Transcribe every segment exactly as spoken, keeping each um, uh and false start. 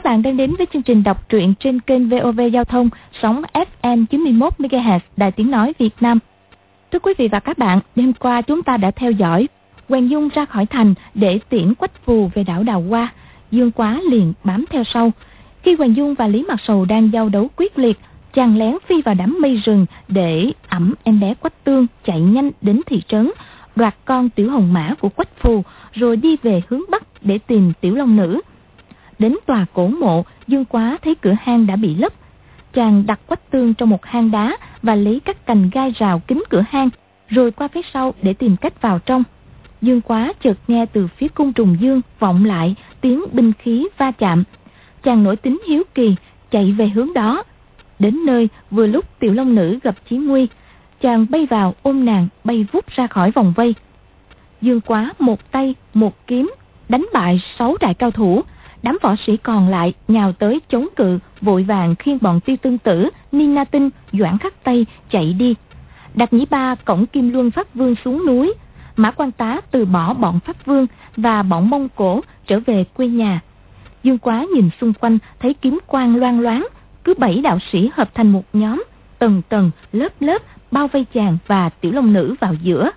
bạn đang đến với chương trình đọc truyện trên kênh vê o vê Giao thông, sóng ép em chín mươi mốt mê ga héc Đài Tiếng Nói Việt Nam. Thưa quý vị và các bạn, đêm qua chúng ta đã theo dõi Quèn Dung ra khỏi thành để tiễn Quách Phù về đảo Đào Hoa. Dương Quá liền bám theo sau. Khi Quèn Dung và Lý Mạc Sầu đang giao đấu quyết liệt, chàng lén phi vào đám mây rừng để ẵm em bé Quách Tương chạy nhanh đến thị trấn, đoạt con tiểu hồng mã của Quách Phù, rồi đi về hướng bắc để tìm tiểu long nữ. Đến tòa cổ mộ, Dương Quá thấy cửa hang đã bị lấp. Chàng đặt Quách Tương trong một hang đá và lấy các cành gai rào kín cửa hang, rồi qua phía sau để tìm cách vào trong. Dương Quá chợt nghe từ phía cung Trùng Dương vọng lại tiếng binh khí va chạm. Chàng nổi tính hiếu kỳ, chạy về hướng đó. Đến nơi, vừa lúc tiểu long nữ gặp chí nguy, chàng bay vào ôm nàng bay vút ra khỏi vòng vây. Dương Quá một tay một kiếm đánh bại sáu đại cao thủ. Đám võ sĩ còn lại nhào tới chống cự, vội vàng khiêng bọn Tiêu Tương Tử, Niên Na Tinh, Doãn Khắc Tây chạy đi. Đạt Nhĩ Ba cõng Kim Luân Pháp Vương xuống núi. Mã Quan Tá từ bỏ bọn Pháp Vương và bọn Mông Cổ trở về quê nhà. Dương Quá nhìn xung quanh thấy kiếm quang loang loáng, cứ bảy đạo sĩ hợp thành một nhóm, tầng tầng lớp lớp bao vây chàng và tiểu long nữ vào giữa.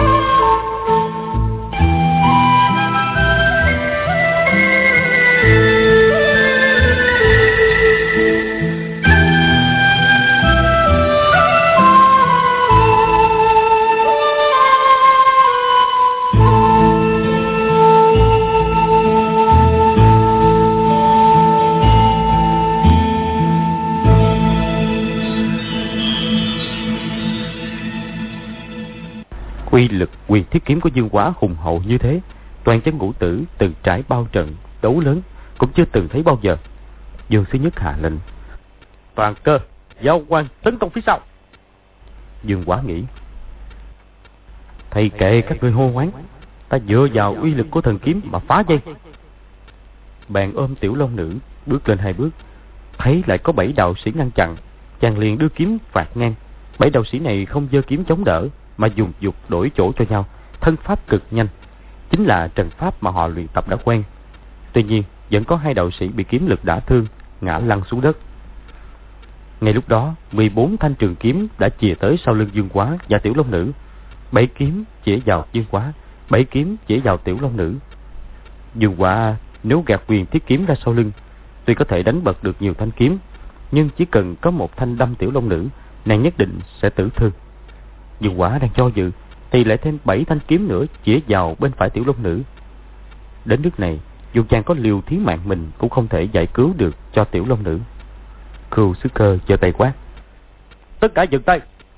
Uy lực quyền thiết kiếm của Dương Quá hùng hậu như thế, toàn chân ngũ tử từng trải bao trận đấu lớn cũng chưa từng thấy bao giờ. Dương Sư Nhất hạ lệnh: toàn cơ giao quan tấn công phía sau. Dương Quá nghĩ: thầy kệ các ngươi hô hoán, ta dựa vào uy lực của thần kiếm mà phá dây. Bèn ôm tiểu long nữ bước lên hai bước, thấy lại có bảy đạo sĩ ngăn chặn, chàng liền đưa kiếm phạt ngang. Bảy đạo sĩ này không giơ kiếm chống đỡ mà dùng dục đổi chỗ cho nhau, thân pháp cực nhanh, chính là trận pháp mà họ luyện tập đã quen. Tuy nhiên vẫn có hai đạo sĩ bị kiếm lực đả thương, ngã lăn xuống đất. Ngay lúc đó, mười bốn thanh trường kiếm đã chìa tới sau lưng Dương Quá và tiểu long nữ. Bảy kiếm chĩa vào Dương Quá, bảy kiếm chĩa vào tiểu long nữ. Dương Quá nếu gạt quyền thiết kiếm ra sau lưng, tuy có thể đánh bật được nhiều thanh kiếm, nhưng chỉ cần có một thanh đâm tiểu long nữ, nàng nhất định sẽ tử thương. Dương Quá đang cho dự thì lại thêm bảy thanh kiếm nữa chĩa vào bên phải tiểu long nữ. Đến nước này, dù chàng có liều thí mạng mình cũng không thể giải cứu được cho tiểu long nữ. Cừu Sứ Cơ giơ tay quát: tất cả dừng tay.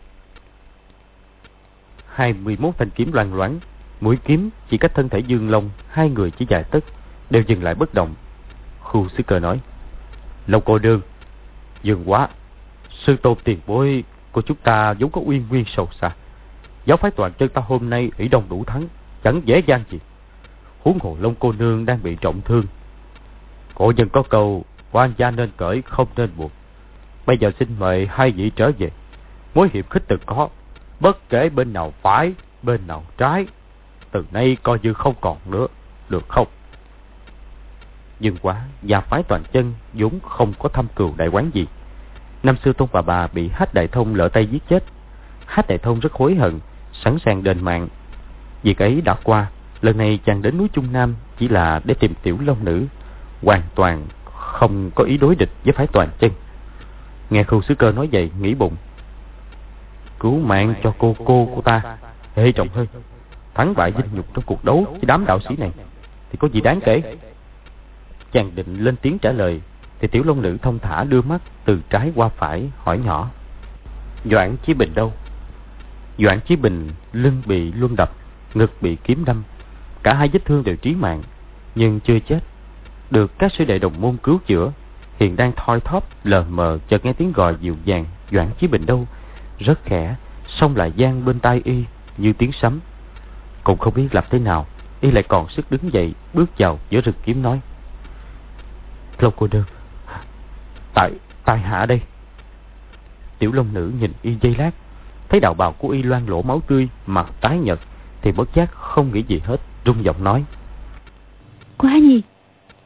Hai mươi mốt thanh kiếm loang loáng, mũi kiếm chỉ cách thân thể Dương Long hai người chỉ vài tấc, đều dừng lại bất động. Cừu Sứ Cơ nói: Long cô nương, Dương Quá, sư tôn tiền bối của chúng ta vốn có uyên nguyên sâu xa. Giáo phái Toàn Chân ta hôm nay ủy đông đủ thắng, chẳng dễ dàng gì. Huống hồ Long cô nương đang bị trọng thương. Cổ nhân có câu quan gia nên cởi không nên buộc. Bây giờ xin mời hai vị trở về. Mối hiểm khích từng có, bất kể bên nào phải, bên nào trái, từ nay coi như không còn nữa, được không? Dương Quá và phái Toàn Chân vốn không có thâm cừu đại oán gì. Năm xưa Tôn bà bà bị Hách Đại Thông lỡ tay giết chết. Hách Đại Thông rất hối hận, sẵn sàng đền mạng. Việc ấy đã qua, lần này chàng đến núi Trung Nam chỉ là để tìm tiểu long nữ, hoàn toàn không có ý đối địch với phái Toàn Chân. Nghe Cừu Sứ Cơ nói vậy, nghĩ bụng: cứu mạng cho cô cô của ta hệ trọng hơn. Thắng bại vinh nhục trong cuộc đấu với đám đạo sĩ này thì có gì đáng kể. Chàng định lên tiếng trả lời thì tiểu long nữ thông thả đưa mắt từ trái qua phải, hỏi nhỏ: Doãn Chí Bình đâu? Doãn Chí Bình lưng bị luân đập, ngực bị kiếm đâm, cả hai vết thương đều chí mạng, nhưng chưa chết, được các sư đệ đồng môn cứu chữa, hiện đang thoi thóp lờ mờ. Chợt nghe tiếng gọi dịu dàng: Doãn Chí Bình đâu? Rất khẽ, xong lại vang bên tai y như tiếng sấm. Cũng không biết làm thế nào, y lại còn sức đứng dậy, bước vào giữa rừng kiếm nói: Long cô nương, tại tại hạ đây. Tiểu long nữ nhìn y giây lát, thấy đạo bào của y loang lỗ máu tươi, mặt tái nhợt, thì bất giác không nghĩ gì hết, rung giọng nói: Quá nhi,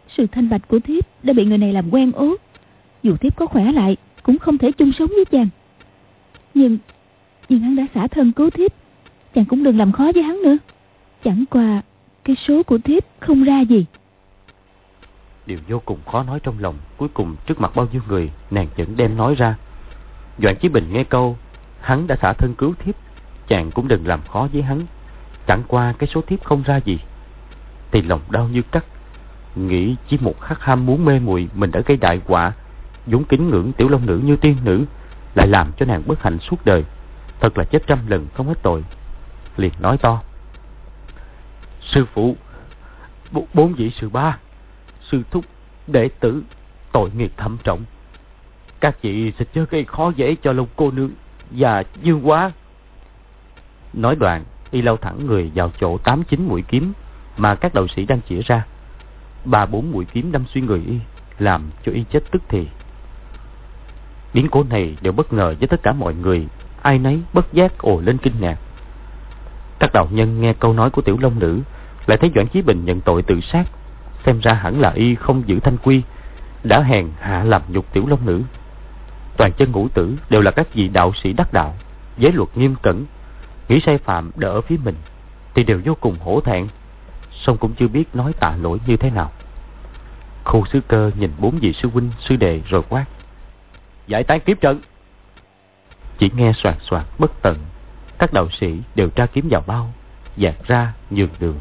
Sự thanh bạch của thiếp đã bị người này làm quen ốt. Dù thiếp có khỏe lại cũng không thể chung sống với chàng. Nhưng Nhưng hắn đã xả thân cứu thiếp, chàng cũng đừng làm khó với hắn nữa. Chẳng qua cái số của thiếp không ra gì. Điều vô cùng khó nói trong lòng, cuối cùng trước mặt bao nhiêu người, nàng vẫn đem nói ra. Doãn Chí Bình nghe câu hắn đã xả thân cứu thiếp, chàng cũng đừng làm khó với hắn, chẳng qua cái số thiếp không ra gì, thì lòng đau như cắt. Nghĩ chỉ một khắc ham muốn mê muội mình đã gây đại họa, vốn kính ngưỡng Tiểu Long Nữ như tiên nữ, lại làm cho nàng bất hạnh suốt đời, thật là chết trăm lần không hết tội. Liền nói to: sư phụ, bốn vị sư ba, sư thúc, đệ tử tội nghiệp thâm trọng, các vị sẽ chớ gây khó dễ cho Long cô nương và Dương Quá. Nói đoạn, y lao thẳng người vào chỗ tám chín mũi kiếm mà các đạo sĩ đang chĩa ra. Ba bốn mũi kiếm đâm xuyên người y, làm cho y chết tức thì. Biến cố này đều bất ngờ với tất cả mọi người, ai nấy bất giác ồ lên kinh ngạc. Các đạo nhân nghe câu nói của Tiểu Long Nữ, lại thấy Doãn Chí Bình nhận tội tự sát, xem ra hẳn là y không giữ thanh quy, đã hèn hạ làm nhục Tiểu Long Nữ. Toàn chân ngũ tử đều là các vị đạo sĩ đắc đạo, giới luật nghiêm cẩn, nghĩ sai phạm đỡ ở phía mình thì đều vô cùng hổ thẹn, song cũng chưa biết nói tạ lỗi như thế nào. Khu Sứ Cơ nhìn bốn vị sư huynh sư đệ rồi quát: giải tán kiếm trận. Chỉ nghe soạt soạt bất tận, các đạo sĩ đều tra kiếm vào bao, dạt ra nhường đường.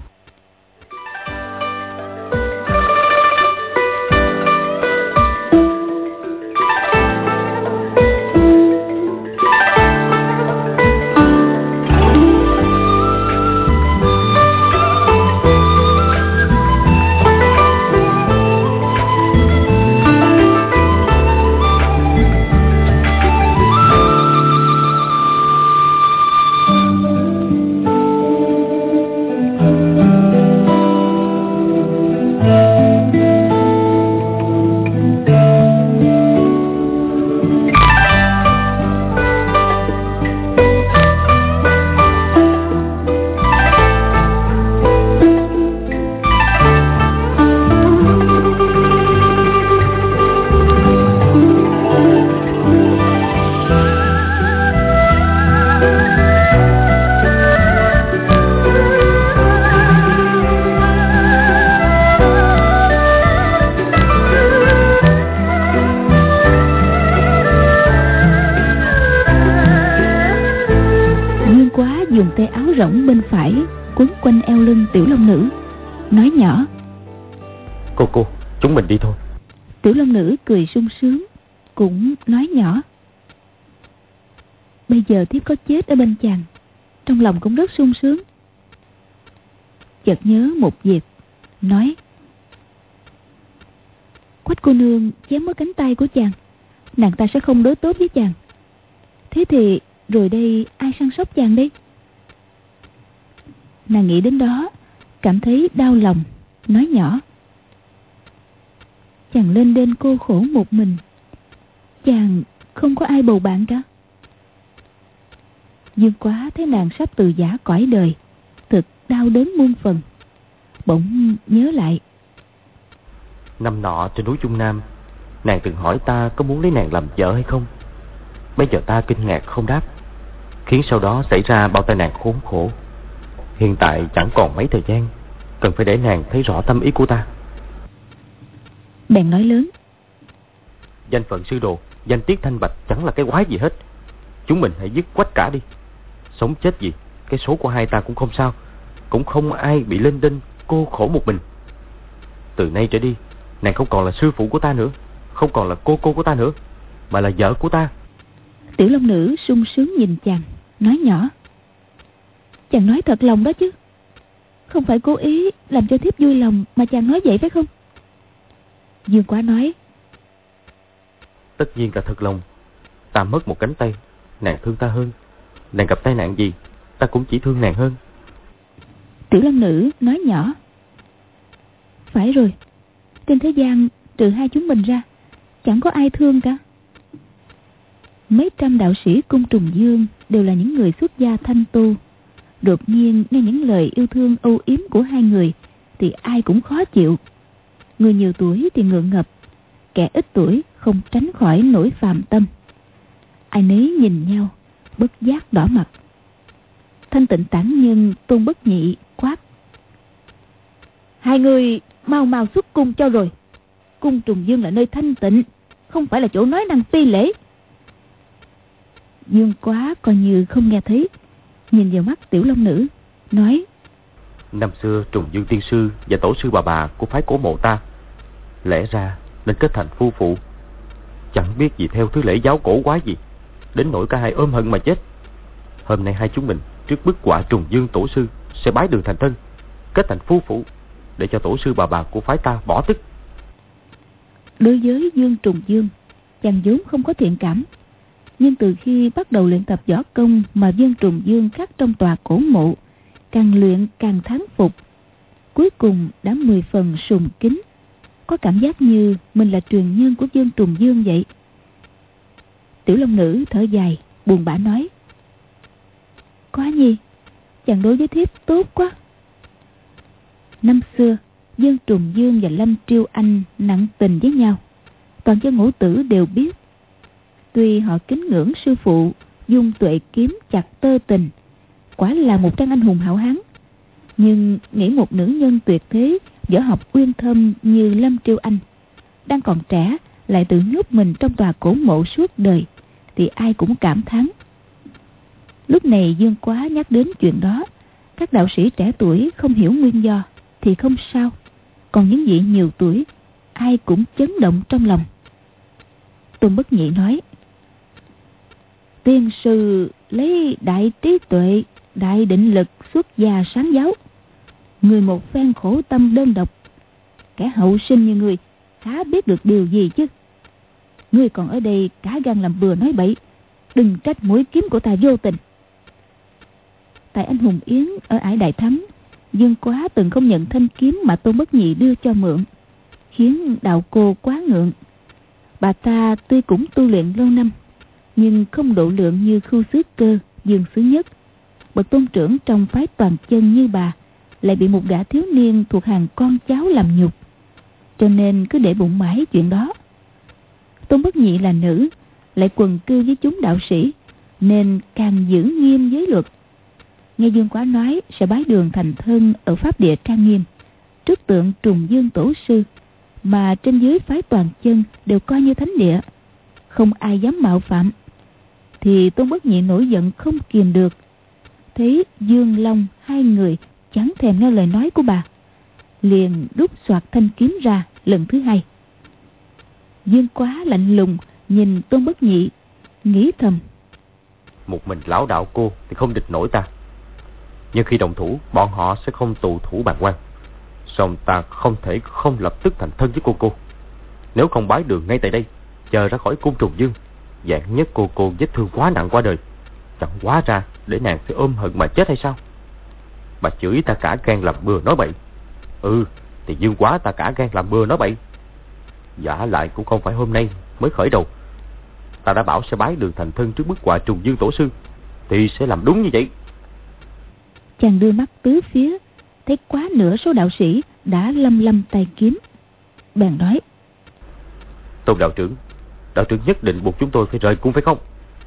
Rỗng bên phải quấn quanh eo lưng Tiểu Long Nữ, nói nhỏ: Cô cô, chúng mình đi thôi. Tiểu Long Nữ cười sung sướng, cũng nói nhỏ: bây giờ thiếp có chết ở bên chàng, trong lòng cũng rất sung sướng. Chợt nhớ một việc, nói: Quách cô nương chém mất cánh tay của chàng, nàng ta sẽ không đối tốt với chàng. Thế thì rồi đây ai săn sóc chàng đây? Nàng nghĩ đến đó, cảm thấy đau lòng, nói nhỏ: chàng lên đên cô khổ một mình, chàng không có ai bầu bạn cả. Dương Quá thấy nàng sắp từ giã cõi đời, thực đau đớn muôn phần. Bỗng nhớ lại, năm nọ trên núi Trung Nam, nàng từng hỏi ta có muốn lấy nàng làm vợ hay không. Bây giờ ta kinh ngạc không đáp, khiến sau đó xảy ra bao tai nạn khốn khổ. Hiện tại chẳng còn mấy thời gian, cần phải để nàng thấy rõ tâm ý của ta. Bèn nói lớn: danh phận sư đồ, danh tiết thanh bạch chẳng là cái quái gì hết. Chúng mình hãy dứt Quách cả đi. Sống chết gì, cái số của hai ta cũng không sao, cũng không ai bị lên đinh cô khổ một mình. Từ nay trở đi, nàng không còn là sư phụ của ta nữa, không còn là cô cô của ta nữa, mà là vợ của ta. Tiểu Long Nữ sung sướng nhìn chàng, nói nhỏ: chàng nói thật lòng đó chứ? Không phải cố ý làm cho thiếp vui lòng mà chàng nói vậy phải không? Dương Quá nói: tất nhiên là thật lòng. Ta mất một cánh tay, nàng thương ta hơn. Nàng gặp tai nạn gì, ta cũng chỉ thương nàng hơn. Tiểu Long Nữ nói nhỏ: phải rồi, trên thế gian trừ hai chúng mình ra, chẳng có ai thương cả. Mấy trăm đạo sĩ cung Trùng Dương đều là những người xuất gia thanh tu, đột nhiên nghe những lời yêu thương âu yếm của hai người thì ai cũng khó chịu. Người nhiều tuổi thì ngượng ngập, kẻ ít tuổi không tránh khỏi nỗi phàm tâm. Ai nấy nhìn nhau, bất giác đỏ mặt. Thanh Tịnh Tản Nhân Tôn Bất Nhị quát: hai người mau mau xuất cung cho rồi. Cung Trùng Dương là nơi thanh tịnh, không phải là chỗ nói năng phi lễ. Dương Quá coi như không nghe thấy, nhìn vào mắt Tiểu Long Nữ, nói: năm xưa Trùng Dương tiên sư và tổ sư bà bà của phái Cổ Mộ ta lẽ ra nên kết thành phu phụ, chẳng biết gì theo thứ lễ giáo cổ quái gì, đến nỗi cả hai ôm hận mà chết. Hôm nay hai chúng mình trước bức họa Trùng Dương tổ sư sẽ bái đường thành thân, kết thành phu phụ, để cho tổ sư bà bà của phái ta bỏ tức. Đối với Dương Trùng Dương, chàng vốn không có thiện cảm, nhưng từ khi bắt đầu luyện tập võ công mà Dương Trùng Dương khắc trong tòa cổ mộ, càng luyện càng thán phục, cuối cùng đã mười phần sùng kính, có cảm giác như mình là truyền nhân của Dương Trùng Dương vậy. Tiểu Long Nữ thở dài, buồn bã nói: Quá nhi, chàng đối với thiếp tốt quá. Năm xưa Dương Trùng Dương và Lâm Triêu Anh nặng tình với nhau, toàn dân ngũ tử đều biết. Tuy họ kính ngưỡng sư phụ dung tuệ kiếm chặt tơ tình, quả là một trang anh hùng hảo hán, nhưng nghĩ một nữ nhân tuyệt thế, võ học uyên thâm như Lâm Triêu Anh đang còn trẻ, lại tự nhốt mình trong tòa cổ mộ suốt đời, thì ai cũng cảm thán. Lúc này Dương Quá nhắc đến chuyện đó, các đạo sĩ trẻ tuổi không hiểu nguyên do thì không sao, còn những vị nhiều tuổi ai cũng chấn động trong lòng. Tôn Bất Nhị nói: tiên sư lấy đại trí tuệ, đại định lực xuất gia sáng giáo, người một phen khổ tâm đơn độc, kẻ hậu sinh như người há biết được điều gì chứ. Ngươi còn ở đây cả gan làm bừa nói bậy, đừng trách mũi kiếm của ta vô tình. Tại anh hùng yến ở Ải Đại Thắng, Dương Quá từng không nhận thanh kiếm mà Tôn Bất Nhị đưa cho mượn, khiến đạo cô quá ngượng. Bà ta tuy cũng tu luyện lâu năm, nhưng không độ lượng như Khưu Xứ Cơ, Dương Xứ Nhất. Bậc tôn trưởng trong phái Toàn Chân như bà lại bị một gã thiếu niên thuộc hàng con cháu làm nhục, cho nên cứ để bụng mãi chuyện đó. Tôn Bất Nhị là nữ, lại quần cư với chúng đạo sĩ, nên càng giữ nghiêm giới luật. Nghe Dương Quá nói sẽ bái đường thành thân ở pháp địa trang nghiêm, trước tượng Trùng Dương tổ sư, mà trên dưới phái Toàn Chân đều coi như thánh địa, không ai dám mạo phạm, thì Tôn Bất Nhị nổi giận không kìm được. Thấy Dương Long hai người chẳng thèm nghe lời nói của bà, liền rút xoạc thanh kiếm ra lần thứ hai. Dương Quá lạnh lùng nhìn Tôn Bất Nhị, nghĩ thầm: một mình lão đạo cô thì không địch nổi ta, nhưng khi đồng thủ bọn họ sẽ không tù thủ bàng quan. Song ta không thể không lập tức thành thân với cô cô. Nếu không bái đường ngay tại đây, chờ ra khỏi cung Trùng Dương, vạn nhất cô cô vết thương quá nặng qua đời, chẳng quá ra để nàng phải ôm hận mà chết hay sao? Bà chửi ta cả gan làm bừa nói bậy. Ừ, thì Dương Quá ta cả gan làm bừa nói bậy. Giả lại cũng không phải hôm nay mới khởi đầu. Ta đã bảo sẽ bái đường thành thân trước bức họa Trùng Dương tổ sư, thì sẽ làm đúng như vậy. Chàng đưa mắt tứ phía, thấy quá nửa số đạo sĩ đã lâm lâm tay kiếm, bèn nói: Tôn đạo trưởng, đạo trưởng nhất định buộc chúng tôi phải rời cung phải không?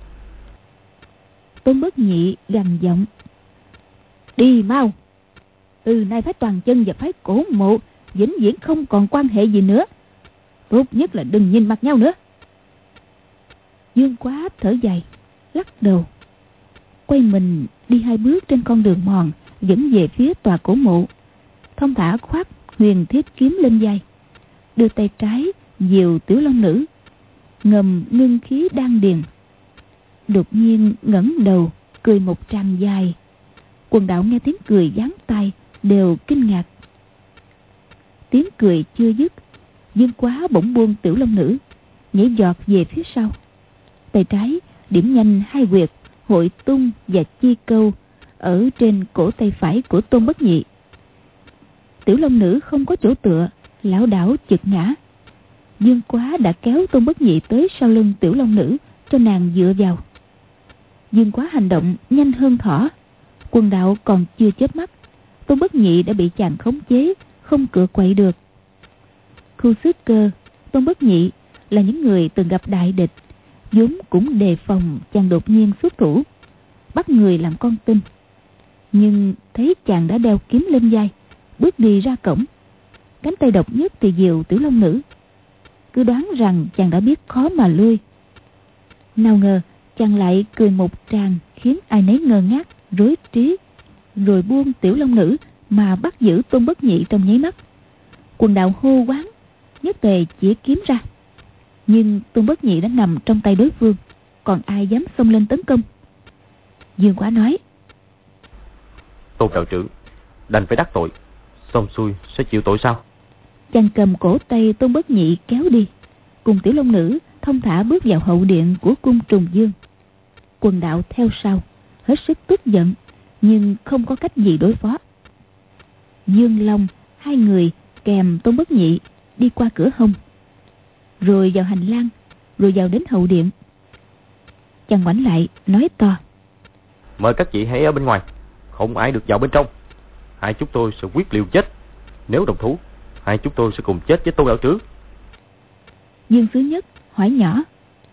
Tôn Bất Nhị gằn giọng: Đi mau! Từ nay phái Toàn Chân và phái Cổ Mộ vĩnh viễn không còn quan hệ gì nữa, tốt nhất là đừng nhìn mặt nhau nữa. Dương Quá thở dài, lắc đầu, quay mình đi hai bước trên con đường mòn dẫn về phía tòa cổ mộ, thông thả khoác huyền thiết kiếm lên vai, đưa tay trái dìu Tiểu Long Nữ, ngầm ngưng khí đan điền. Đột nhiên ngẩng đầu cười một tràng dài. Quần đạo nghe tiếng cười giáng tai đều kinh ngạc. Tiếng cười chưa dứt, Dương Quá bỗng buông Tiểu Long Nữ, nhảy giọt về phía sau. Tay trái điểm nhanh hai huyệt Hội Tung và Chi Câu ở trên cổ tay phải của Tôn Bất Nhị. Tiểu Long Nữ không có chỗ tựa, lảo đảo chực ngã. Dương Quá đã kéo Tôn Bất Nhị tới sau lưng Tiểu Long Nữ cho nàng dựa vào. Dương Quá hành động nhanh hơn thỏ. Quần đạo còn chưa chớp mắt, Tôn Bất Nhị đã bị chàng khống chế, không cựa quậy được. Khu Xứ Cơ, Tôn Bất Nhị là những người từng gặp đại địch, vốn cũng đề phòng chàng đột nhiên xuất thủ, bắt người làm con tin. Nhưng thấy chàng đã đeo kiếm lên vai, bước đi ra cổng, cánh tay độc nhất thì dìu Tiểu Long Nữ, cứ đoán rằng chàng đã biết khó mà lui. Nào ngờ chàng lại cười một tràng khiến ai nấy ngơ ngác, rối trí, rồi buông Tiểu Long Nữ mà bắt giữ Tôn Bất Nhị trong nháy mắt. Quần đạo hô quán, nhất tề chỉ kiếm ra, nhưng Tôn Bất Nhị đã nằm trong tay đối phương, còn ai dám xông lên tấn công. Dương Quá nói: Tôn đạo trưởng đành phải đắc tội, xong xuôi sẽ chịu tội sao? Chàng cầm cổ tay Tôn Bất Nhị kéo đi, cùng Tiểu Long Nữ thông thả bước vào hậu điện của cung Trùng Dương. Quần đạo theo sau, hết sức tức giận, nhưng không có cách gì đối phó. Dương Long hai người kèm Tôn Bất Nhị đi qua cửa hông, rồi vào hành lang, rồi vào đến hậu điện. Chàng ngoảnh lại nói to: Mời các vị hãy ở bên ngoài, không ai được vào bên trong. Hai chúng tôi sẽ quyết liều chết. Nếu đồng thủ, hai chúng tôi sẽ cùng chết với Tôn đạo trưởng. Dương Xứ Nhất hỏi nhỏ: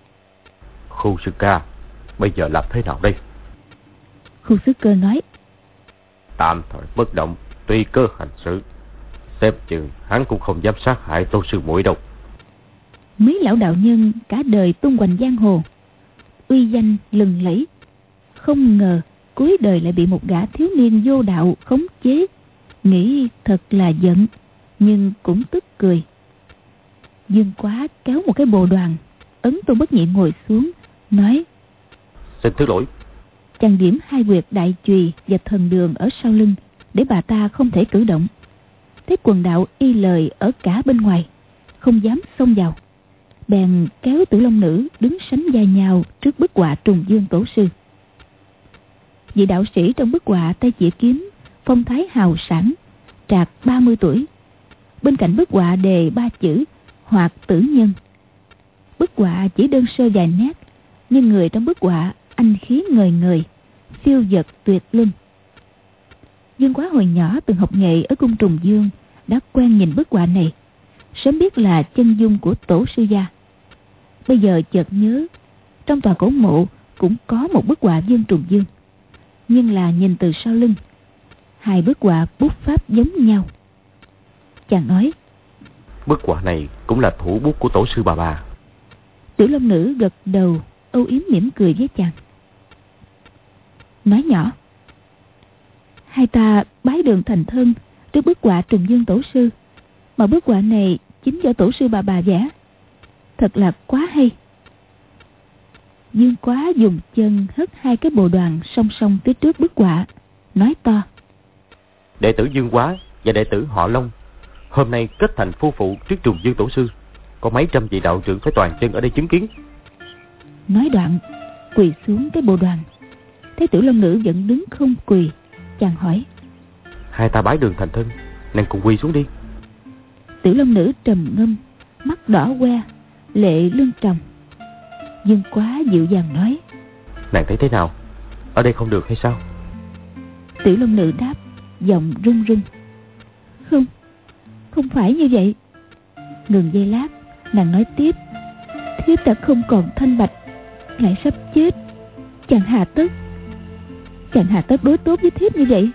Khu Sư Ca bây giờ làm thế nào đây? Khu Xứ Cơ nói: Tạm thời bất động, tùy cơ hành sự. Xem chừng hắn cũng không dám sát hại Tôn sư muội đâu. Mấy lão đạo nhân cả đời tung hoành giang hồ, uy danh lừng lẫy, không ngờ cuối đời lại bị một gã thiếu niên vô đạo khống chế, nghĩ thật là giận, nhưng cũng tức cười. Dương Quá kéo một cái bồ đoàn, ấn Tôn Bất Nhị ngồi xuống, nói: Xin thứ lỗi. Chàng điểm hai huyệt đại chùy và thần đường ở sau lưng, để bà ta không thể cử động. Thấy quần đạo y lời ở cả bên ngoài, không dám xông vào, bèn kéo Tiểu Long Nữ đứng sánh vai nhau trước bức họa Trùng Dương tổ sư. Vị đạo sĩ trong bức họa tay chĩa kiếm, phong thái hào sảng, trạc ba mươi tuổi. Bên cạnh bức họa đề ba chữ Hoạt Tử Nhân. Bức họa chỉ đơn sơ vài nét, nhưng người trong bức họa anh khí ngời ngời, phiêu dật tuyệt luân. Dương Quá hồi nhỏ từng học nghệ ở cung Trùng Dương, đã quen nhìn bức họa này, sớm biết là chân dung của tổ sư gia. Bây giờ chợt nhớ, trong tòa cổ mộ cũng có một bức họa Dương Trùng Dương, nhưng là nhìn từ sau lưng. Hai bức họa bút pháp giống nhau. Chàng nói: Bức họa này cũng là thủ bút của tổ sư bà bà. Tiểu Long Nữ gật đầu, âu yếm mỉm cười với chàng, nói nhỏ: Hai ta bái đường thành thân trước bức họa Trùng Dương tổ sư, mà bức họa này chính do tổ sư bà bà vẽ, thật là quá hay. Dương Quá dùng chân hất hai cái bồ đoàn song song tới trước bức họa, nói to: Đệ tử Dương Quá và đệ tử họ Long hôm nay kết thành phu phụ trước Trùng Dương tổ sư, có mấy trăm vị đạo trưởng phải toàn chân ở đây chứng kiến. Nói đoạn quỳ xuống cái bồ đoàn. Thấy Tiểu Long Nữ vẫn đứng không quỳ, chàng hỏi: Hai ta bái đường thành thân, nàng cùng quỳ xuống đi. Tiểu Long Nữ trầm ngâm, mắt đỏ que, lệ lưng tròng. Dương Quá dịu dàng nói: Nàng thấy thế nào? Ở đây không được hay sao? Tiểu Long Nữ đáp, giọng run run: Không, không phải như vậy. Ngừng giây lát, nàng nói tiếp: Thiếp đã không còn thanh bạch, lại sắp chết, chàng hà tất chàng hà tất đối tốt với thiếp như vậy.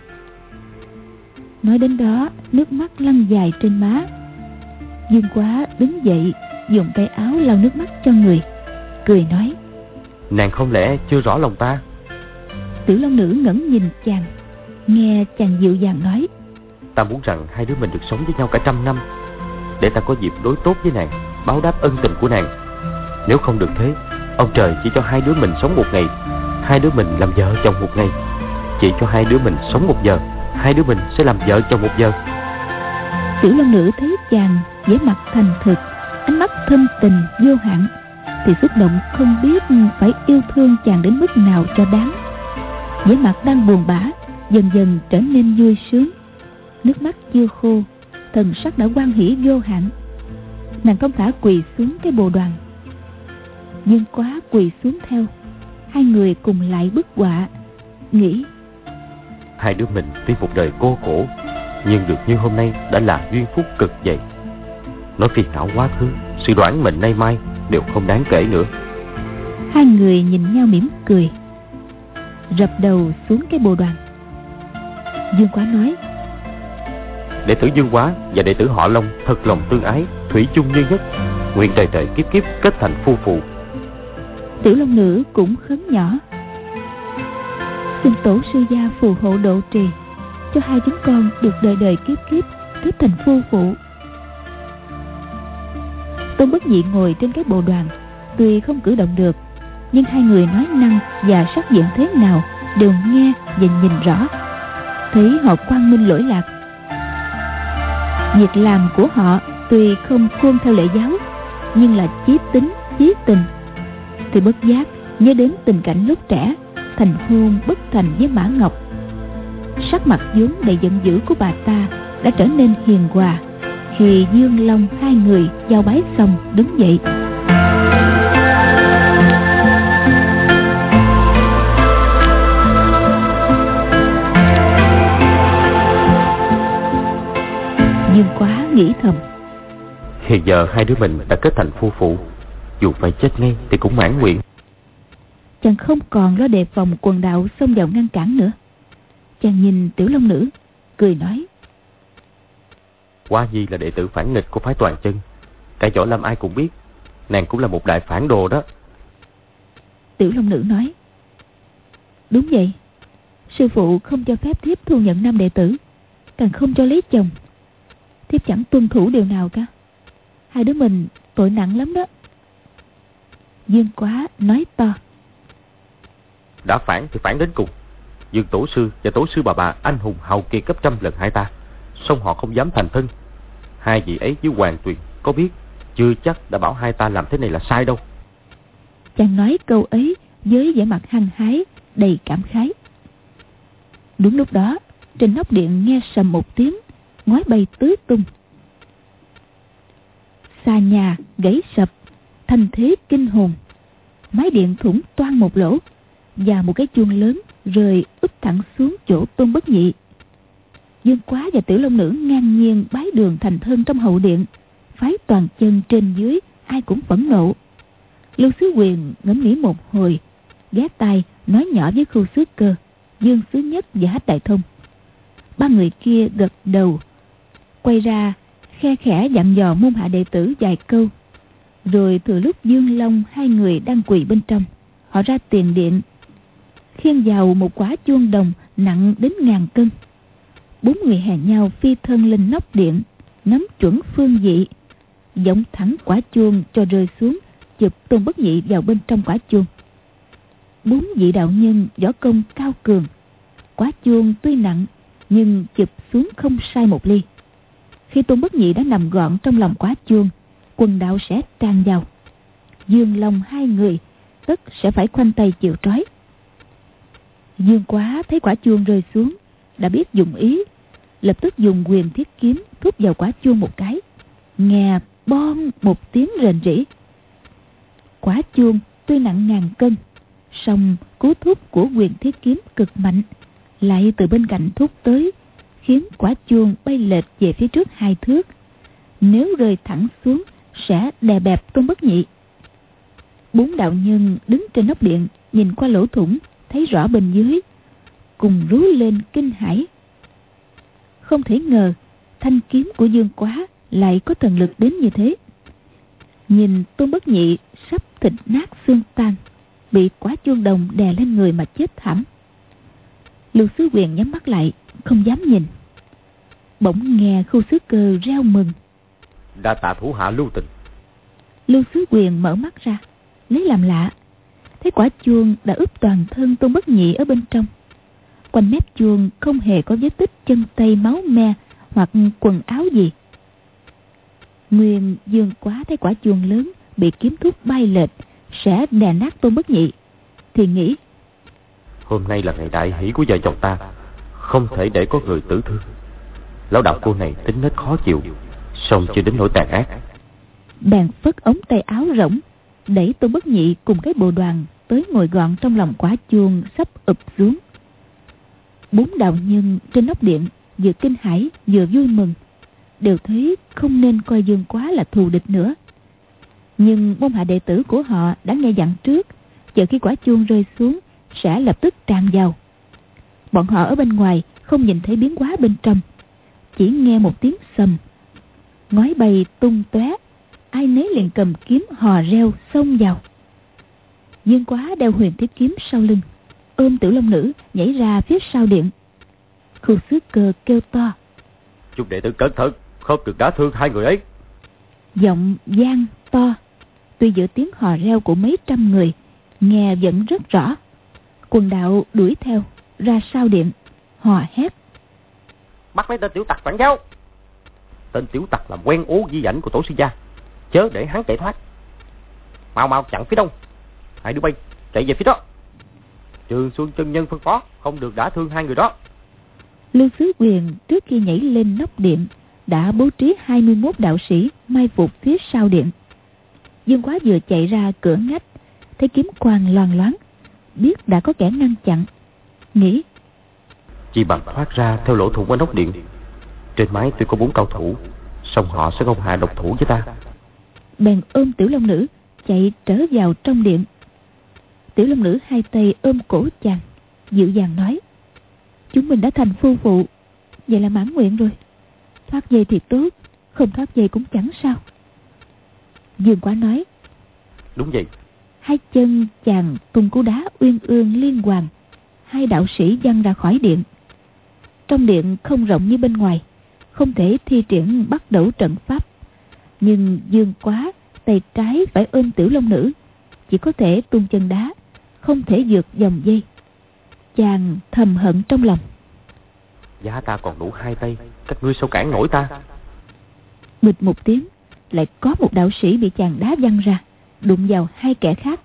Nói đến đó, nước mắt lăn dài trên má. Dương Quá đứng dậy, dùng tay áo lau nước mắt cho người, cười nói: Nàng không lẽ chưa rõ lòng ta? Tiểu Long Nữ ngẩng nhìn chàng, nghe chàng dịu dàng nói: Ta muốn rằng hai đứa mình được sống với nhau cả trăm năm, để ta có dịp đối tốt với nàng, báo đáp ân tình của nàng. Nếu không được thế, ông trời chỉ cho hai đứa mình sống một ngày, hai đứa mình làm vợ chồng một ngày. Chỉ cho hai đứa mình sống một giờ, hai đứa mình sẽ làm vợ chồng một giờ. Tiểu Long Nữ thấy chàng vẻ mặt thành thực, ánh mắt thâm tình vô hạn, thì xúc động không biết phải yêu thương chàng đến mức nào cho đáng. Vẻ mặt đang buồn bã dần dần trở nên vui sướng. Nước mắt chưa khô, thần sắc đã hoan hỉ vô hạn. Nàng không thả quỳ xuống cái bồ đoàn. Dương Quá quỳ xuống theo. Hai người cùng lại bức họa, nghĩ: Hai đứa mình tuy một đời cô khổ, nhưng được như hôm nay đã là duyên phúc cực vậy. Nói phiền não quá khứ, sự đoán mệnh nay mai đều không đáng kể nữa. Hai người nhìn nhau mỉm cười, rập đầu xuống cái bồ đoàn. Dương Quá nói: Đệ tử Dương Quá và đệ tử họ Long thật lòng tương ái, thủy chung như nhất, nguyện đời đời kiếp kiếp kết thành phu phụ. Tiểu Long Nữ cũng khấn nhỏ: Xin tổ sư gia phù hộ độ trì, cho hai chúng con được đời đời kiếp kiếp kết thành phu phụ. Tôn Bất Nhị ngồi trên cái bồ đoàn, tuy không cử động được, nhưng hai người nói năng và sắc diện thế nào đều nghe và nhìn rõ, thấy họ quang minh lỗi lạc. Việc làm của họ tuy không khuôn theo lễ giáo, nhưng là chí tính, chí tình. Thì bất giác nhớ đến tình cảnh lúc trẻ thành hôn bất thành với Mã Ngọc. Sắc mặt vốn đầy giận dữ của bà ta đã trở nên hiền hòa khi Dương Long hai người giao bái xong đứng dậy. Dương Quá nghĩ thầm: Hiện giờ hai đứa mình đã kết thành phu phụ, dù phải chết ngay thì cũng mãn nguyện. Chàng không còn lo đề phòng quần đạo xông vào ngăn cản nữa. Chàng nhìn Tiểu Long Nữ cười nói: Hoa Nhi là đệ tử phản nghịch của phái Toàn Chân, cả Võ Lâm ai cũng biết, nàng cũng là một đại phản đồ đó. Tiểu Long Nữ nói: Đúng vậy, sư phụ không cho phép thiếp thu nhận nam đệ tử, càng không cho lấy chồng. Thiếp chẳng tuân thủ điều nào cả. Hai đứa mình tội nặng lắm đó. Dương Quá nói to: Đã phản thì phản đến cùng. Dương tổ sư và tổ sư bà bà anh hùng hào kiệt gấp trăm lần hai ta, song họ không dám thành thân. Hai vị ấy với Hoàng Tuyền có biết, chưa chắc đã bảo hai ta làm thế này là sai đâu. Chàng nói câu ấy với vẻ mặt hăng hái đầy cảm khái. Đúng lúc đó, trên nóc điện nghe sầm một tiếng, ngói bay tứ tung, xà nhà gãy sập, thanh thế kinh hồn. Mái điện thủng toang một lỗ, và một cái chuông lớn rơi úp thẳng xuống chỗ Tôn Bất Nhị. Dương Quá và Tiểu Long Nữ ngang nhiên bái đường thành thân trong hậu điện. Phái Toàn Chân trên dưới ai cũng phẫn nộ. Lưu Xứ Quyền ngẫm nghĩ một hồi, ghé tai nói nhỏ với Khu Xứ Cơ, Dương Xứ Nhất và Hách Đại Thông. Ba người kia gật đầu, quay ra khe khẽ dặn dò môn hạ đệ tử vài câu. Rồi thừa lúc Dương Long hai người đang quỳ bên trong, họ ra tiền điện, khiêng vào một quả chuông đồng nặng đến ngàn cân. Bốn người hẹn nhau phi thân lên nóc điện, nắm chuẩn phương vị, giọng thẳng quả chuông cho rơi xuống, chụp Tôn Bất Nhị vào bên trong quả chuông. Bốn vị đạo nhân võ công cao cường, quả chuông tuy nặng nhưng chụp xuống không sai một ly. Khi Tôn Bất Nhị đã nằm gọn trong lòng quả chuông, quần đạo sẽ tràn vào. Dương Long hai người tất sẽ phải khoanh tay chịu trói. Dương Quá thấy quả chuông rơi xuống, đã biết dụng ý, lập tức dùng quyền thiết kiếm thúc vào quả chuông một cái, nghe bon một tiếng rền rĩ. Quả chuông tuy nặng ngàn cân, song cú thúc của quyền thiết kiếm cực mạnh, lại từ bên cạnh thúc tới, khiến quả chuông bay lệch về phía trước hai thước. Nếu rơi thẳng xuống sẽ đè bẹp Tôn Bất Nhị. Bốn đạo nhân đứng trên nóc điện nhìn qua lỗ thủng, thấy rõ bên dưới, cùng rú lên kinh hãi. Không thể ngờ thanh kiếm của Dương Quá lại có thần lực đến như thế. Nhìn Tôn Bất Nhị sắp thịt nát xương tan, bị quả chuông đồng đè lên người mà chết thảm. Lưu Xứ Quyền nhắm mắt lại, không dám nhìn. Bỗng nghe Khu Xứ Cơ reo mừng: Đã tạ thủ hạ lưu tình. Lưu Xứ Quyền mở mắt ra, lấy làm lạ, thấy quả chuông đã ướp toàn thân Tôn Bất Nhị ở bên trong. Quanh mép chuông không hề có vết tích chân tay máu me hoặc quần áo gì. Nguyên Dương Quá thấy quả chuông lớn bị kiếm thúc bay lệch sẽ đè nát Tôn Bất Nhị, thì nghĩ: Hôm nay là ngày đại hỷ của vợ chồng ta, không thể để có người tử thương. Lão đạo cô này tính nết khó chịu, song chưa đến nỗi tàn ác. Bèn phất ống tay áo rỗng, đẩy Tôn Bất Nhị cùng cái bộ đoàn tới ngồi gọn trong lòng quả chuông sắp ụp xuống. Bốn đạo nhân trên nóc điện vừa kinh hãi vừa vui mừng, đều thấy không nên coi Dương Quá là thù địch nữa. Nhưng môn hạ đệ tử của họ đã nghe dặn trước, chờ khi quả chuông rơi xuống sẽ lập tức tràn vào. Bọn họ ở bên ngoài không nhìn thấy biến hóa bên trong, chỉ nghe một tiếng sầm, ngói bay tung tóe, ai nấy liền cầm kiếm hò reo xông vào. Dương Quá đeo huyền thiết kiếm sau lưng, ôm Tiểu Long Nữ nhảy ra phía sau điện. Khu Xứ Cơ kêu to: Chúc đệ tử cẩn thận, không được đả thương hai người ấy. Giọng vang to, tuy giữa tiếng hò reo của mấy trăm người nghe vẫn rất rõ. Quần đạo đuổi theo ra sau điện, hò hét: Bắt lấy tên tiểu tặc phản giáo. Tên tiểu tặc làm quen ố di ảnh của tổ sư gia, chớ để hắn chạy thoát. Mau mau chặn phía đông, hai đứa bay chạy về phía đó. Trường Xuân chân nhân phân phó không được đả thương hai người đó. Lưu Xứ Quyền trước khi nhảy lên nóc điện đã bố trí hai mươi mốt đạo sĩ mai phục phía sau điện. Dương Quá vừa chạy ra cửa ngách, thấy kiếm quang loang loáng, biết đã có kẻ ngăn chặn, nghĩ chỉ bằng thoát ra theo lỗ thủng ở nóc điện. Trên mái tuy có bốn cao thủ, song họ sẽ không hạ độc thủ với ta. Bèn ôm Tiểu Long Nữ chạy trở vào trong điện. Tiểu Long Nữ hai tay ôm cổ chàng, dịu dàng nói: Chúng mình đã thành phu phụ, vậy là mãn nguyện rồi. Thoát dây thì tốt, không thoát dây cũng chẳng sao. Dương Quá nói: Đúng vậy. Hai chân chàng tung cú đá uyên ương liên hoàn, hai đạo sĩ văng ra khỏi điện. Trong điện không rộng như bên ngoài, không thể thi triển bắt đầu trận pháp, nhưng Dương Quá tay trái phải ôm Tiểu Long Nữ, chỉ có thể tung chân đá, không thể vượt dòng dây. Chàng thầm hận trong lòng: Giá ta còn đủ hai tay, các ngươi sao cản nổi ta? Bịch một tiếng, lại có một đạo sĩ bị chàng đá văng ra, đụng vào hai kẻ khác.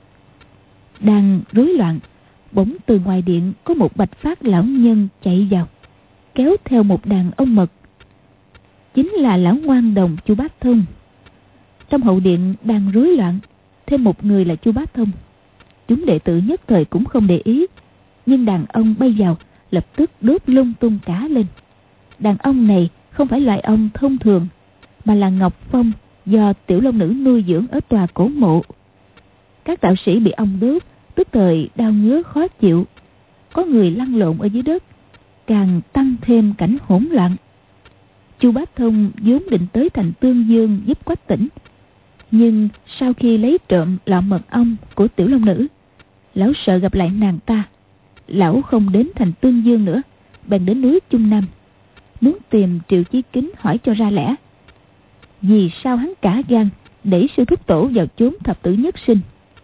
Đang rối loạn, bỗng từ ngoài điện có một bạch phát lão nhân chạy vào, kéo theo một đàn ông mật, chính là lão ngoan đồng Chu Bát Thông. Trong hậu điện đang rối loạn, thêm một người là Chu Bát Thông. Chúng đệ tử nhất thời cũng không để ý, nhưng đàn ông bay vào lập tức đốt lung tung cả lên. Đàn ông này không phải loại ong thông thường, mà là Ngọc Phong do Tiểu Long Nữ nuôi dưỡng ở tòa cổ mộ. Các đạo sĩ bị ong đốt tức thời đau ngứa khó chịu, có người lăn lộn ở dưới đất, càng tăng thêm cảnh hỗn loạn. Chu Bát Thông vốn định tới thành Tương Dương giúp Quách Tỉnh, nhưng sau khi lấy trộm lọ mật ong của Tiểu Long Nữ, lão sợ gặp lại nàng ta, lão không đến thành Tương Dương nữa, bèn đến núi Trung Nam, muốn tìm Triệu Chí Kính hỏi cho ra lẽ. Vì sao hắn cả gan đẩy sư thúc tổ vào chốn thập tử nhất sinh?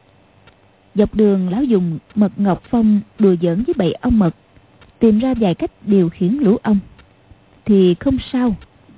Dọc đường lão dùng mật ngọc phong đùa giỡn với bầy ong mật, tìm ra vài cách điều khiển lũ ong thì không sao.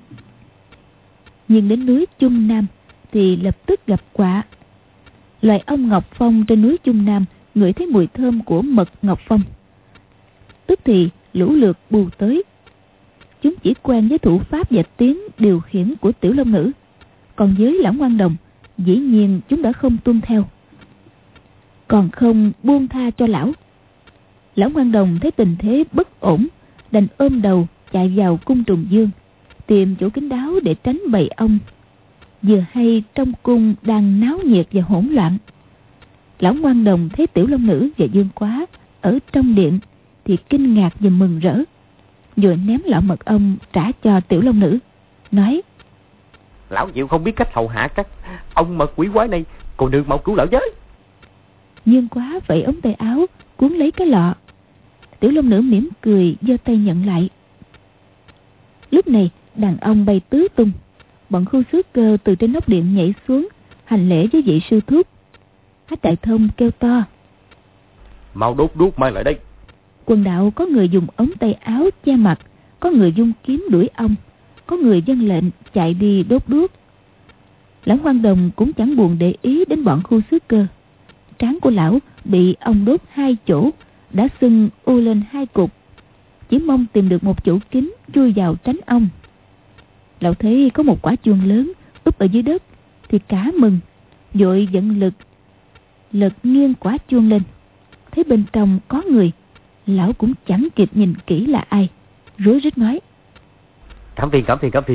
Nhưng đến núi Trung Nam thì lập tức gặp quả. Loài ong ngọc phong trên núi Trung Nam ngửi thấy mùi thơm của mật ngọc phong, tức thì lũ lượt bù tới. Chúng chỉ quen với thủ pháp và tiếng điều khiển của Tiểu Long Nữ, còn với lão ngoan đồng dĩ nhiên chúng đã không tuân theo, còn không buông tha cho lão. Lão ngoan đồng thấy tình thế bất ổn, đành ôm đầu chạy vào cung Trùng Dương, tìm chỗ kín đáo để tránh bầy ong. Vừa hay trong cung đang náo nhiệt và hỗn loạn, lão ngoan đồng thấy Tiểu Long Nữ và Dương Quá ở trong điện thì kinh ngạc và mừng rỡ, rồi ném lọ mật ong trả cho Tiểu Long Nữ, nói: Lão Diệu không biết cách hầu hạ các ong mật quỷ quái này, cô nương mau cứu lão với. Dương Quá vẫy ống tay áo cuốn lấy cái lọ. Tiểu Long Nữ mỉm cười giơ tay nhận lại. Lúc này đàn ông bay tứ tung, bọn Khu Xứ Cơ từ trên nóc điện nhảy xuống hành lễ với vị sư thúc. Hách Đại Thông kêu to: Mau đốt đuốc mang lại đây. Quần đạo có người dùng ống tay áo che mặt, có người dung kiếm đuổi ong, có người vâng lệnh chạy đi đốt đuốc. Lão ngoan đồng cũng chẳng buồn để ý đến bọn Khu Xứ Cơ. Trán của lão bị ong đốt hai chỗ, đã sưng u lên hai cục, chỉ mong tìm được một chỗ kín chui vào tránh ong. Lão thấy có một quả chuông lớn úp ở dưới đất thì cả mừng, vội vận lực lật nghiêng quả chuông lên, thấy bên trong có người. Lão cũng chẳng kịp nhìn kỹ là ai, rối rít nói: Cảm phiền, cảm phiền, cảm phiền,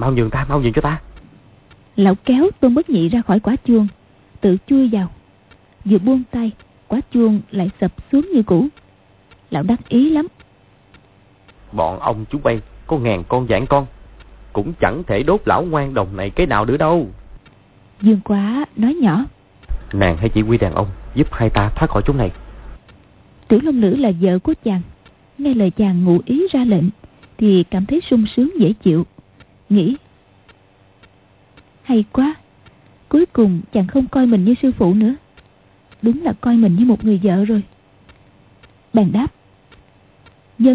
Mau nhường ta, mau nhường cho ta. Lão kéo Tôn Bất Nhị ra khỏi quả chuông, tự chui vào. Vừa buông tay, quả chuông lại sập xuống như cũ. Lão đắc ý lắm. Bọn ông chúng bay có ngàn con vạn con, cũng chẳng thể đốt lão ngoan đồng này cái nào nữa đâu. Dương Quá nói nhỏ. Nàng hãy chỉ huy đàn ông giúp hai ta thoát khỏi chúng này. Tiểu Long Nữ là vợ của chàng, nghe lời chàng ngụ ý ra lệnh thì cảm thấy sung sướng dễ chịu. Nghĩ hay quá, cuối cùng chàng không coi mình như sư phụ nữa, đúng là coi mình như một người vợ rồi. Bèn đáp: Vâng.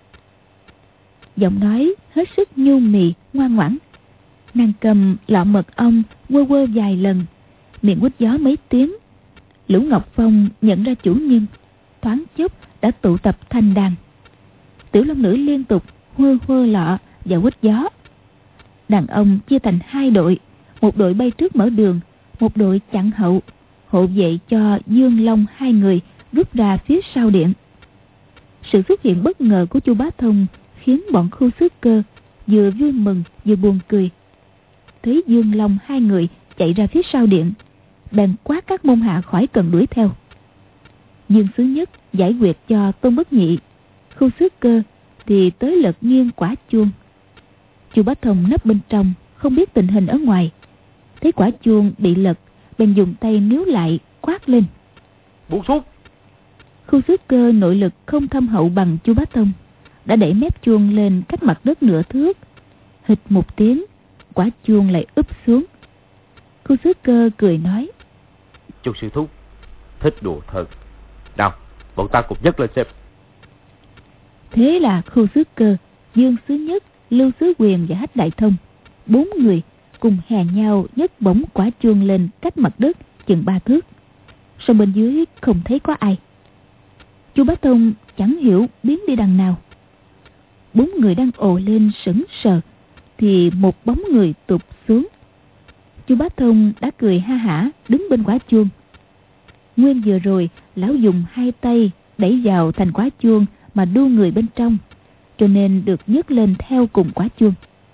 Giọng nói hết sức nhu mì ngoan ngoãn. Nàng cầm lọ mật ong quơ quơ vài lần, miệng quýt gió mấy tiếng. Lũ Ngọc Phong nhận ra chủ nhân, thoáng chốc đã tụ tập thành đàn. Tiểu Long Nữ liên tục hơ hơ lọ và quýt gió. Đàn ông chia thành hai đội, một đội bay trước mở đường, một đội chặn hậu, hộ vệ cho Dương Long hai người rút ra phía sau điện. Sự xuất hiện bất ngờ của Chu Bá Thông khiến bọn Khu Xứ Cơ vừa vui mừng vừa buồn cười. Thấy Dương Long hai người chạy ra phía sau điện, bèn quát các môn hạ khỏi cần đuổi theo. Dương Xứ Nhất giải quyết cho Tôn Bất Nhị, Khu Xứ Cơ thì tới lật nghiêng quả chuông. Chu Bá Thông nấp bên trong, không biết tình hình ở ngoài. Thấy quả chuông bị lật, bèn dùng tay níu lại, quát lên: Buông xuống! Khu Xứ Cơ nội lực không thâm hậu bằng Chu Bá Thông, đã đẩy mép chuông lên cách mặt đất nửa thước. Hịch một tiếng, quả chuông lại úp xuống. Khu Xứ Cơ cười nói: Chu sư thúc thích đùa thật. Nào, bọn ta cùng nhấc lên xem. Thế là Khu Xứ Cơ, Dương Xứ Nhất, Lưu Xứ Quyền và Hách Đại Thông, bốn người cùng hè nhau nhấc bổng quả chuông lên cách mặt đất chừng ba thước. Sau bên dưới không thấy có ai. Chu Bá Thông chẳng hiểu biến đi đằng nào. Bốn người đang ồ lên sững sờ thì một bóng người tụt xuống. Chu Bá Thông đã cười ha hả đứng bên quả chuông. Nguyên vừa rồi lão dùng hai tay đẩy vào thành quả chuông mà đu người bên trong, cho nên được nhấc lên theo cùng quả chuông.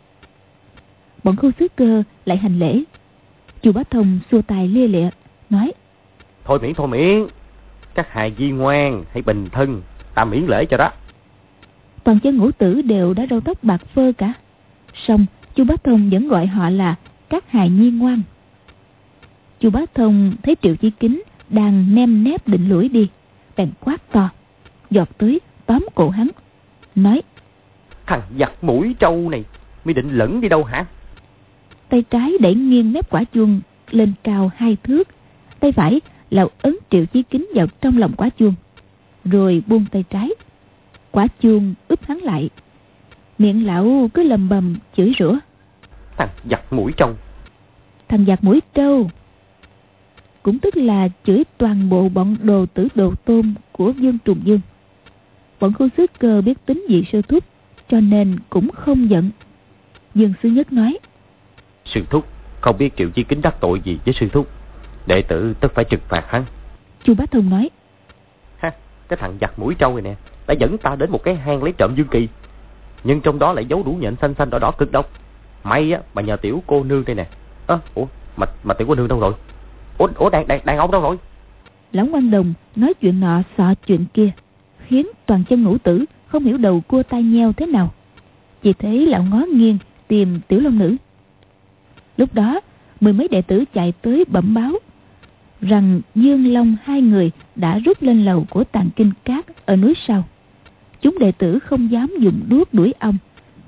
Bọn Khu Xứ Cơ lại hành lễ. Chu Bá Thông xua tay lia lịa nói: Thôi miễn thôi miễn, các hài di ngoan hãy bình thân, ta miễn lễ cho đó. Toàn chân ngũ tử đều đã râu tóc bạc phơ cả, song Chu Bá Thông vẫn gọi họ là các hài nhi ngoan. Chu Bá Thông thấy Triệu Chí Kính đang nem nép định lủi đi, bèn quát to, giọt tới tóm cổ hắn, nói: Thằng giặc mũi trâu này, mi định lẫn đi đâu hả? Tay trái đẩy nghiêng mép quả chuông lên cao hai thước, tay phải lão ấn Triệu Chí Kính vào trong lòng quả chuông, rồi buông tay trái. Quả chuông úp hắn lại. Miệng lão cứ lầm bầm chửi rủa: Thằng giặc mũi trâu. Thằng giặc mũi trâu cũng tức là chửi toàn bộ bọn đồ tử đồ tôn của Dương Trùng Dương. Bọn Khu Xứ Cơ biết tính vị sư thúc, cho nên cũng không giận. Dương Xứ Nhất nói: Sư thúc không biết Triệu Chí Kính đắc tội gì với sư thúc, đệ tử tất phải trừng phạt hắn. Chu Bá Thông nói: Ha, cái thằng giặc mũi trâu này nè đã dẫn ta đến một cái hang lấy trộm dương kỳ, nhưng trong đó lại giấu đủ nhện xanh xanh đỏ đỏ cực độc. May á mà nhờ tiểu cô nương đây nè. Ơ, à, ủa mà mà tiểu cô nương đâu rồi? Ủa ủa đàn đàn đàn ông đâu rồi? Lão Ngoan Đồng nói chuyện nọ xọ chuyện kia, khiến toàn chân ngũ tử không hiểu đầu cua tai nheo thế nào. Chỉ thấy lão ngó nghiêng tìm Tiểu Long Nữ. Lúc đó mười mấy đệ tử chạy tới bẩm báo rằng Dương Long hai người đã rút lên lầu của Tàng Kinh Cát ở núi sau. Chúng đệ tử không dám dùng đuốc đuổi ong,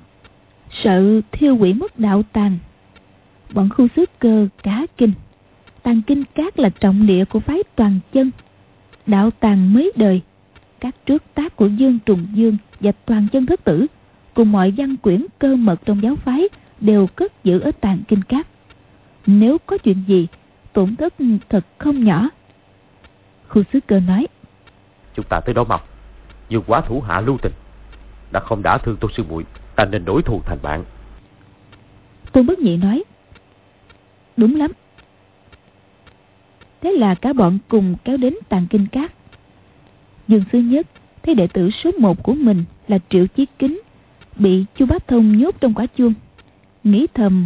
sợ thiêu hủy mất đạo tàng. Bọn Khu Xứ Cơ cả kinh. Tàng Kinh Cát là trọng địa của phái Toàn Chân, đạo tàng mấy đời. Các trước tác của Dương Trùng Dương và Toàn Chân Thất Tử cùng mọi văn quyển cơ mật trong giáo phái đều cất giữ ở Tàng Kinh Cát. Nếu có chuyện gì, tổn thất thật không nhỏ. Khu Xứ Cơ nói: Chúng ta tới đó mau, vượt quá thủ hạ lưu tình, đã không đả thương Tô sư muội, ta nên đổi thù thành bạn. Tôn Bất Nhị nói: Đúng lắm. Thế là cả bọn cùng kéo đến Tàng Kinh Cát. Dương Xứ Nhất thấy đệ tử số một của mình là Triệu Chí Kính bị Chu Bá Thông nhốt trong quả chuông, nghĩ thầm: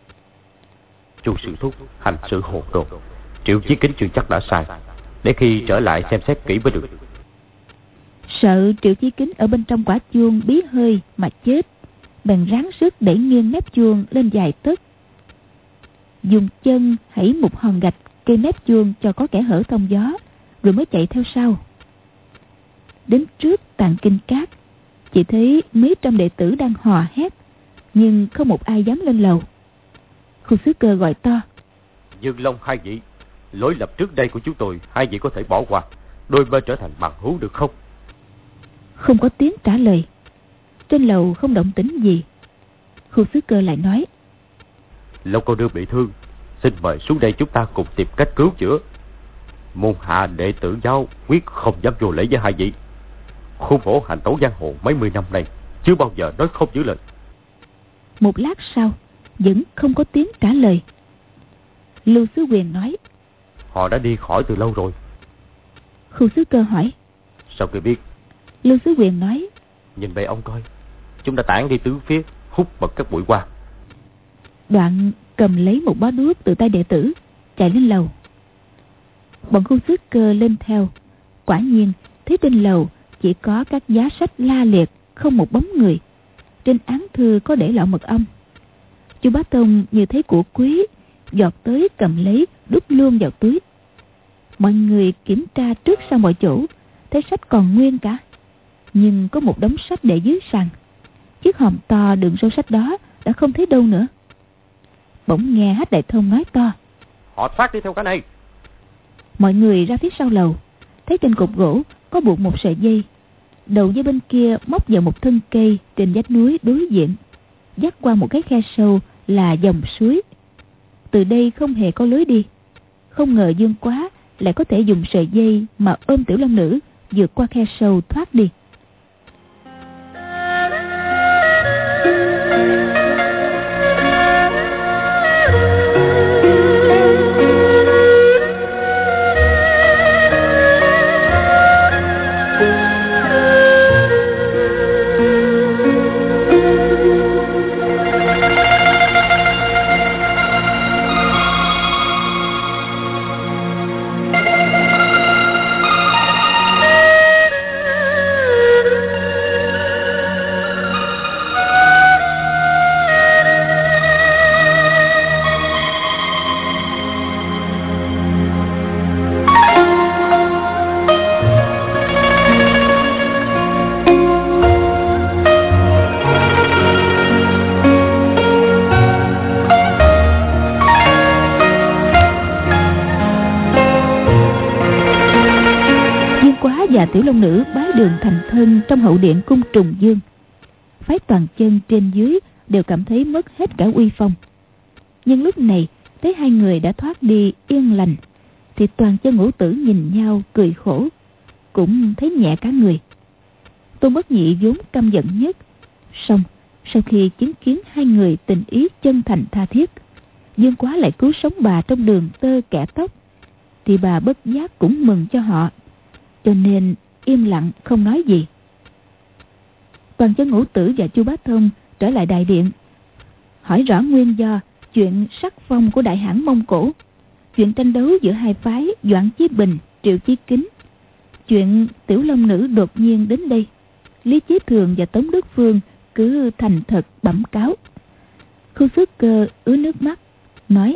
Chu Sư Thúc hành sự hồ đồ, Triệu Chí Kính chưa chắc đã sai, để khi trở lại xem xét kỹ mới được. Sợ Triệu Chí Kính ở bên trong quả chuông bí hơi mà chết, bèn ráng sức đẩy nghiêng mép chuông lên vài tấc, dùng chân hãy một hòn gạch cây mép chuông cho có kẽ hở thông gió, rồi mới chạy theo sau. Đến trước tàng kinh cát, chỉ thấy mấy trăm đệ tử đang hò hét, nhưng không một ai dám lên lầu. Khu Xứ Cơ gọi to: Dương Long hai vị, lỗi lầm trước đây của chúng tôi hai vị có thể bỏ qua, đôi bên trở thành bằng hữu được không? Không có tiếng trả lời. Trên lầu không động tĩnh gì. Khu Xứ Cơ lại nói: Lâu cô đương bị thương, xin mời xuống đây chúng ta cùng tìm cách cứu chữa. Môn hạ đệ tử giáo quyết không dám vô lễ với hai vị. Khuôn khổ hành tẩu giang hồ mấy mươi năm nay, chưa bao giờ nói không giữ lời. Một lát sau vẫn không có tiếng trả lời. Lưu Xứ Quyền nói: Họ đã đi khỏi từ lâu rồi. Khu Xứ Cơ hỏi: Sao ngươi biết? Lưu Xứ Quyền nói: Nhìn vậy ông coi, chúng đã tản đi tứ phía, hút bật các bụi hoa. Đoạn cầm lấy một bó đuốc từ tay đệ tử, chạy lên lầu. Bọn Khu Xứ Cơ lên theo. Quả nhiên thấy trên lầu chỉ có các giá sách la liệt, không một bóng người. Trên án thư có để lọ mật ong. Chu Bá Tông như thấy của quý, giọt tới cầm lấy, đút luôn vào túi. Mọi người kiểm tra trước sau mọi chỗ, thấy sách còn nguyên cả, nhưng có một đống sách để dưới sàn. Chiếc hòm to đựng số sách đó đã không thấy đâu nữa. Bỗng nghe Hách Đại Thông nói to: Họ thoát đi theo cái này. Mọi người ra phía sau lầu, thấy trên cột gỗ có buộc một sợi dây. Đầu dây bên kia móc vào một thân cây trên vách núi đối diện, dắt qua một cái khe sâu là dòng suối. Từ đây không hề có lối đi. Không ngờ Dương Quá lại có thể dùng sợi dây mà ôm Tiểu Long Nữ vượt qua khe sâu thoát đi. Và Tiểu Long Nữ bái đường thành thân trong hậu điện cung Trùng Dương. Phái toàn chân trên dưới đều cảm thấy mất hết cả uy phong. Nhưng lúc này thấy hai người đã thoát đi yên lành, thì toàn chân ngũ tử nhìn nhau cười khổ, cũng thấy nhẹ cả người. Tôn Bất Nhị vốn căm giận nhất, song sau khi chứng kiến hai người tình ý chân thành tha thiết, Dương Quá lại cứu sống bà trong đường tơ kẻ tóc, thì bà bất giác cũng mừng cho họ, cho nên im lặng không nói gì. Toàn chân ngũ tử và Chu Bá Thông trở lại đại điện, hỏi rõ nguyên do chuyện sắc phong của đại hãn Mông Cổ, chuyện tranh đấu giữa hai phái Doãn Chí Bình, Triệu Chí Kính, chuyện Tiểu Long Nữ đột nhiên đến đây. Lý Chí Thường và Tống Đức Phương cứ thành thật bẩm cáo. Khu Xứ Cơ ứa nước mắt nói: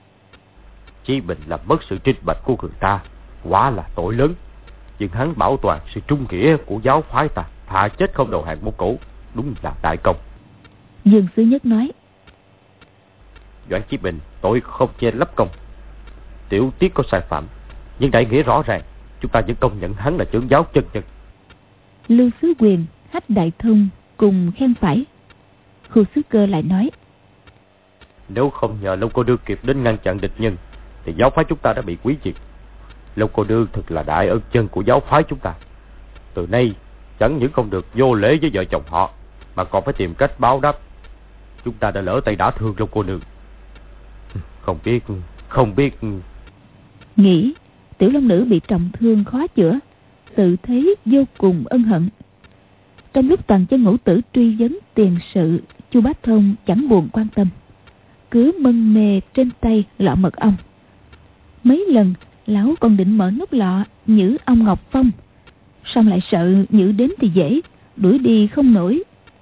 Chí Bình làm mất sự trinh bạch của người ta, quá là tội lớn. Nhưng hắn bảo toàn sự trung nghĩa của giáo phái ta, thà chết không đầu hàng Mông Cổ, đúng là đại công. Dương Xứ Nhất nói: Doãn Chí Bình tội không che lấp công, tiểu tiết có sai phạm, nhưng đại nghĩa rõ ràng, chúng ta vẫn công nhận hắn là trưởng giáo chân nhân. Lưu Xứ Quyền, Hách Đại Thông cùng khen phải. Khu Xứ Cơ lại nói: Nếu không nhờ Long cô đương kịp đến ngăn chặn địch nhân, thì giáo phái chúng ta đã bị quý diệt. Long cô đương thật là đại ân chân của giáo phái chúng ta. Từ nay chẳng những không được vô lễ với vợ chồng họ, mà còn phải tìm cách báo đáp. Chúng ta đã lỡ tay đã thương Long cô nương. Không biết Không biết Nghĩ Tiểu Long Nữ bị trọng thương khó chữa, tự thấy vô cùng ân hận. Trong lúc toàn chân ngũ tử truy vấn tiền sự Chu Bá Thông chẳng buồn quan tâm, cứ mân mê trên tay lọ mật ong. Mấy lần lão còn định mở nút lọ nhử ông Ngọc Phong, xong lại sợ nhử đến thì dễ, đuổi đi không nổi.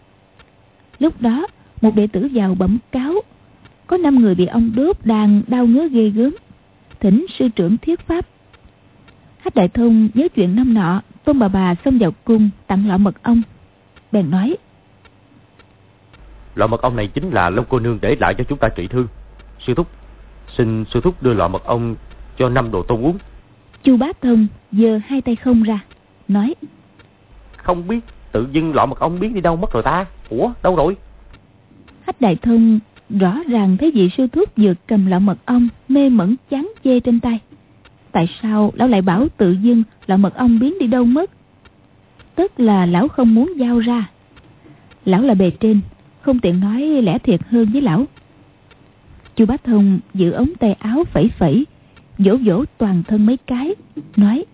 Lúc đó một đệ tử vào bẩm cáo có năm người bị ong đốt đang đau ngứa ghê gớm, thỉnh sư trưởng thuyết pháp. Hách Đại Thông nhớ chuyện năm nọ Tôn bà bà xông vào cung tặng lọ mật ong, bèn nói: Lọ mật ong này chính là Long cô nương để lại cho chúng ta trị thương. Sư thúc, xin sư thúc đưa lọ mật ong cho năm đồ tôn uống. Chu Bá Thông giơ hai tay không ra, nói: Không biết, tự dưng lọ mật ong biến đi đâu mất rồi ta? Ủa, đâu rồi? Hách Đại Thông rõ ràng thấy vị sư thúc vừa cầm lọ mật ong mê mẩn chán chê trên tay. Tại sao lão lại bảo tự dưng lọ mật ong biến đi đâu mất? Tức là lão không muốn giao ra. Lão là bề trên, không tiện nói lẽ thiệt hơn với lão. Chu Bá Thông giữ ống tay áo phẩy phẩy, vỗ vỗ toàn thân mấy cái, nói: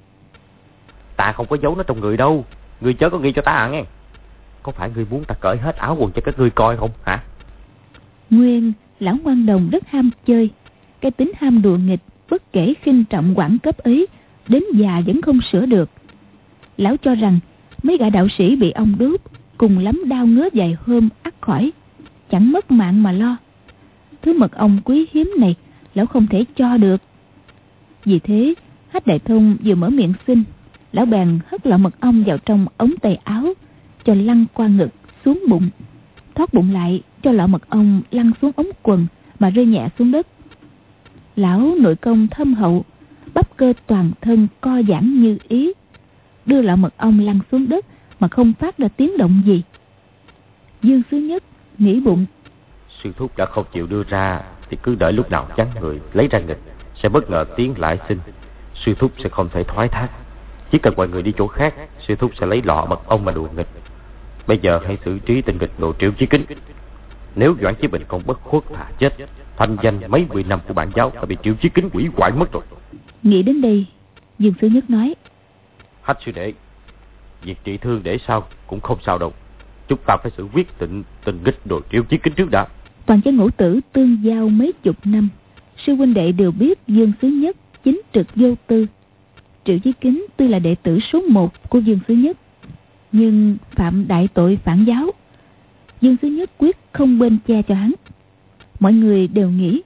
Ta không có giấu nó trong người đâu, ngươi chớ có nghi cho ta à nghe. Có phải ngươi muốn ta cởi hết áo quần cho các ngươi coi không hả? Nguyên lão ngoan đồng rất ham chơi, cái tính ham đùa nghịch bất kể khinh trọng quản cấp ấy, đến già vẫn không sửa được. Lão cho rằng mấy gã đạo sĩ bị ong đốt cùng lắm đau ngứa vài hôm ắt khỏi, chẳng mất mạng mà lo. Thứ mật ong quý hiếm này lão không thể cho được. Vì thế Hách Đại Thông vừa mở miệng xin, lão bèn hất lọ mật ong vào trong ống tay áo, cho lăn qua ngực xuống bụng, thoát bụng lại cho lọ mật ong lăn xuống ống quần mà rơi nhẹ xuống đất. Lão nội công thâm hậu, bắp cơ toàn thân co giãn như ý, đưa lọ mật ong lăn xuống đất mà không phát ra tiếng động gì. Dương Xứ Nhất nghĩ bụng: Sư thúc đã không chịu đưa ra thì cứ đợi lúc nào chán người lấy ra nghịch, sẽ bất ngờ tiến lại xin. Sư thúc sẽ không thể thoái thác. Chỉ cần mọi người đi chỗ khác, sư thúc sẽ lấy lọ mật ong mà đùa nghịch. Bây giờ hãy xử trí tình nghịch đồ Triệu Chí Kính. Nếu Doãn Chí Bình không bất khuất thà chết, thanh danh mấy mươi năm của bản giáo đã bị Triệu Chí Kính hủy hoại mất rồi. Nghĩ đến đây, Dương Xứ Nhất nói: Hách sư đệ, việc trị thương để sau cũng không sao đâu. Chúng ta phải xử quyết tịnh tình nghịch đồ Triệu Chí Kính trước đã. Toàn chân ngũ tử tương giao mấy chục năm, sư huynh đệ đều biết Dương Xứ Nhất chính trực vô tư. Triệu Chí Kính tuy là đệ tử số một của Dương Xứ Nhất, nhưng phạm đại tội phản giáo, Dương Xứ Nhất quyết không bên che cho hắn. Mọi người đều nghĩ: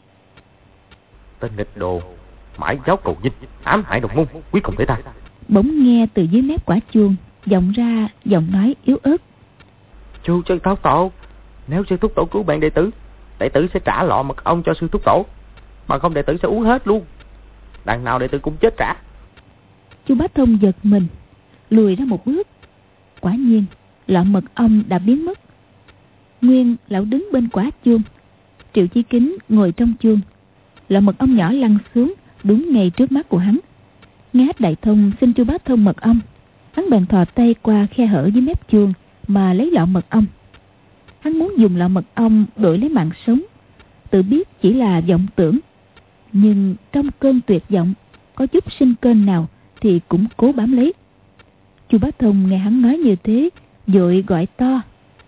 Tên nghịch đồ mãi giáo cầu dinh, ám hại đồng môn, quyết không thể tha. Bỗng nghe từ dưới mép quả chuông vọng ra giọng nói yếu ớt: Chu chân thúc tổ, nếu sư thúc tổ cứu bạn đệ tử, đệ tử sẽ trả lọ mật ong cho sư thúc tổ, mà không đệ tử sẽ uống hết luôn. Đằng nào đệ tử cũng chết cả. Chu Bá Thông giật mình, lùi ra một bước. Quả nhiên lọ mật ong đã biến mất. Nguyên lão đứng bên quả chuông, Triệu Chí Kính ngồi trong chuông. Lọ mật ong nhỏ lăn xuống đúng ngay trước mắt của hắn. Nghe Hách Đại Thông xin Chu Bá Thông mật ong, hắn bèn thò tay qua khe hở dưới mép chuông mà lấy lọ mật ong. Hắn muốn dùng lọ mật ong đổi lấy mạng sống, tự biết chỉ là vọng tưởng, nhưng trong cơn tuyệt vọng có chút sinh cơ nào thì cũng cố bám lấy. Chu Bá Thông nghe hắn nói như thế, vội gọi to: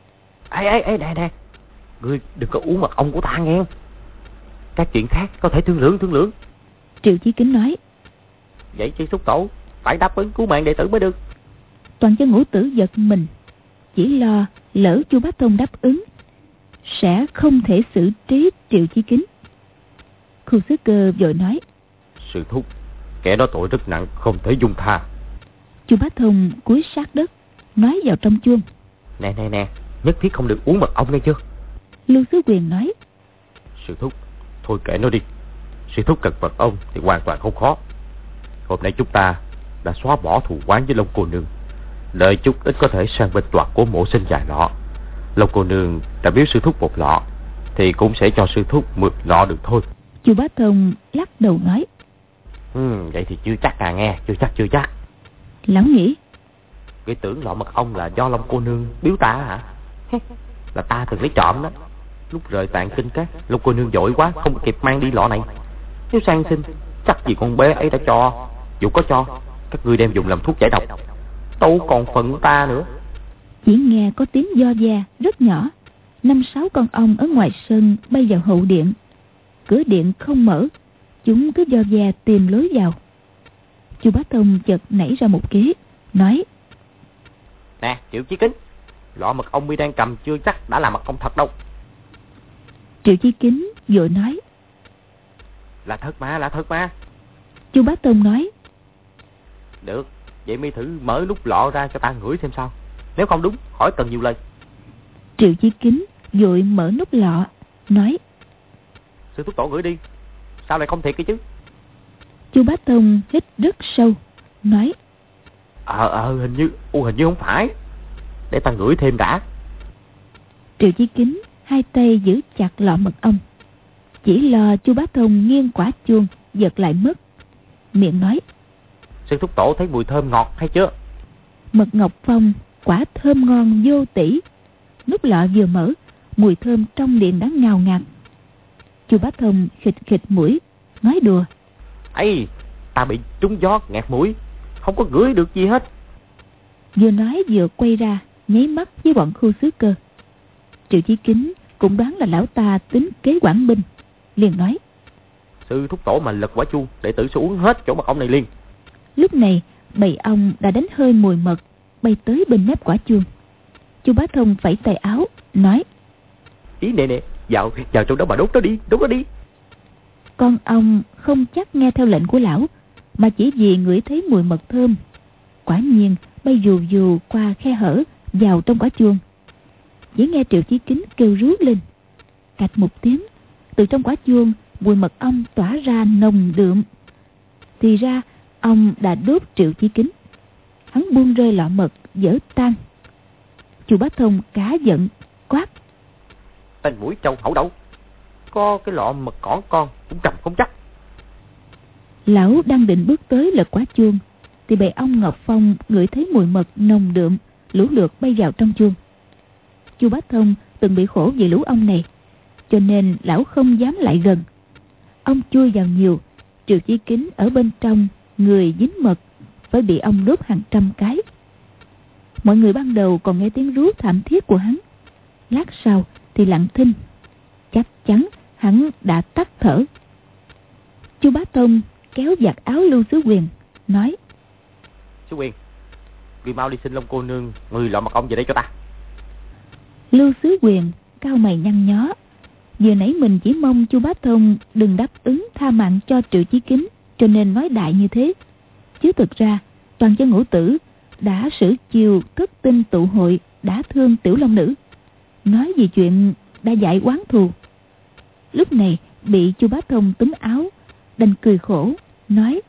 Ê ê ê nè nè, ngươi đừng có uống mật ong của ta nghe. Các chuyện khác có thể thương lượng thương lượng. Triệu Chí Kính nói: Vậy sư thúc tổ phải đáp ứng cứu mạng đệ tử mới được. Toàn chân ngũ tử giật mình, chỉ lo lỡ Chu Bá Thông đáp ứng sẽ không thể xử trí Triệu Chí Kính. Khu Xứ Cơ vội nói: Sư thúc, kẻ đó tội rất nặng, không thể dung tha. Chu Bá Thông cúi sát đất nói vào trong chuông: Nè nè nè, nhất thiết không được uống mật ong nghe chưa? Lưu Xứ Quyền nói: Sư thúc, thôi kệ nó đi. Sư thúc cần mật ong thì hoàn toàn không khó. Hôm nay chúng ta đã xóa bỏ thù oán với Long cô nương, đợi chút ít có thể sang bên Toạc của mộ sinh vài lọ. Long cô nương đã biếu sư thúc một lọ thì cũng sẽ cho sư thúc mười lọ được thôi. Chu Bá Thông lắc đầu nói: Ừ, vậy thì chưa chắc à nghe, chưa chắc chưa chắc. Lão nghĩ: Cái tưởng lọ mật ong là do Long cô nương biếu ta hả? Là ta từng lấy trộm đó. Lúc rời Tạng Kinh Các, Long cô nương vội quá không kịp mang đi lọ này. Nếu sang xin, chắc gì con bé ấy đã cho. Dù có cho, các ngươi đem dùng làm thuốc giải độc, đâu còn phần ta nữa. Chỉ nghe có tiếng do da rất nhỏ, năm sáu con ong ở ngoài sân bay vào hậu điện. Cửa điện không mở, chúng cứ vo ve tìm lối vào. Chu Bá Thông chợt nảy ra một kế, nói: Nè Triệu Chí Kính, lọ mật ong mi đang cầm chưa chắc đã là mật ong thật đâu. Triệu Chí Kính vội nói: Là thật mà, là thật mà. Chu Bá Thông nói: Được, vậy mi thử mở nút lọ ra cho ta ngửi xem sao. Nếu không đúng, hỏi cần nhiều lời. Triệu Chí Kính vội mở nút lọ, nói: Sư thúc tổ ngửi đi, sao lại không thiệt cái chứ? Chu Bá Thông hít rất sâu, nói: Ờ ờ hình như, u hình như không phải. Để ta ngửi thêm đã. Triệu Chí Kính hai tay giữ chặt lọ mật ong, chỉ lo Chu Bá Thông nghiêng quả chuông giật lại mất, miệng nói: Sư thúc tổ thấy mùi thơm ngọt hay chưa? Mật ngọc phong quả thơm ngon vô tỷ. Nút lọ vừa mở, mùi thơm trong điện đã ngào ngạt. Chu Bá Thông khịt khịt mũi, nói đùa: Ây, ta bị trúng gió nghẹt mũi, không có ngửi được gì hết. Vừa nói vừa quay ra nháy mắt với bọn Khu Xứ Cơ. Triệu Chí Kính cũng đoán là lão ta tính kế quản binh, liền nói: Sư thúc tổ mà lật quả chuông, đệ tử sẽ uống hết chỗ mật ong này liền. Lúc này bầy ong đã đánh hơi mùi mật bay tới bên mép quả chuông. Chu Bá Thông phẩy tay áo, nói: Ý nè nè, vào, vào trong đó mà đốt nó đi, đốt nó đi. Con ong không chắc nghe theo lệnh của lão, mà chỉ vì ngửi thấy mùi mật thơm, quả nhiên bay dù dù qua khe hở vào trong quả chuông. Chỉ nghe Triệu Chí Kính kêu rú lên, cạch một tiếng, từ trong quả chuông mùi mật ong tỏa ra nồng đượm. Thì ra ong đã đốt Triệu Chí Kính. Hắn buông rơi lọ mật dở tan. Chu Bá Thông cá giận quát: Tên mũi trâu hẩu đậu, có cái lọ mật cỏn con cũng cầm không chắc. Lão đang định bước tới lật quả chuông, thì bầy ong Ngọc Phong ngửi thấy mùi mật nồng đượm, lũ lượt bay vào trong chuông. Chu Bá Thông từng bị khổ vì lũ ong này, cho nên lão không dám lại gần. Ong chui vào nhiều, Triệu Chí Kính ở bên trong, người dính mật, phải bị ong đốt hàng trăm cái. Mọi người ban đầu còn nghe tiếng rú thảm thiết của hắn, lát sau thì lặng thinh. Chắc chắn hắn đã tắt thở. Chu Bá Thông kéo giặt áo Lưu Xứ Quyền, nói: Xứ Quyền, người mau đi xin Long cô nương mười lọ mật ong về đây cho ta. Lưu Xứ Quyền cau mày nhăn nhó. Vừa nãy mình chỉ mong Chu Bá Thông đừng đáp ứng tha mạng cho Triệu Chí Kính, cho nên nói đại như thế. Chứ thực ra toàn chân ngũ tử đã sử chiều thất tinh tụ hội đã thương tiểu long nữ, nói gì chuyện đã dạy oán thù. Lúc này bị Chu Bá Thông túm áo, đành cười khổ, nói: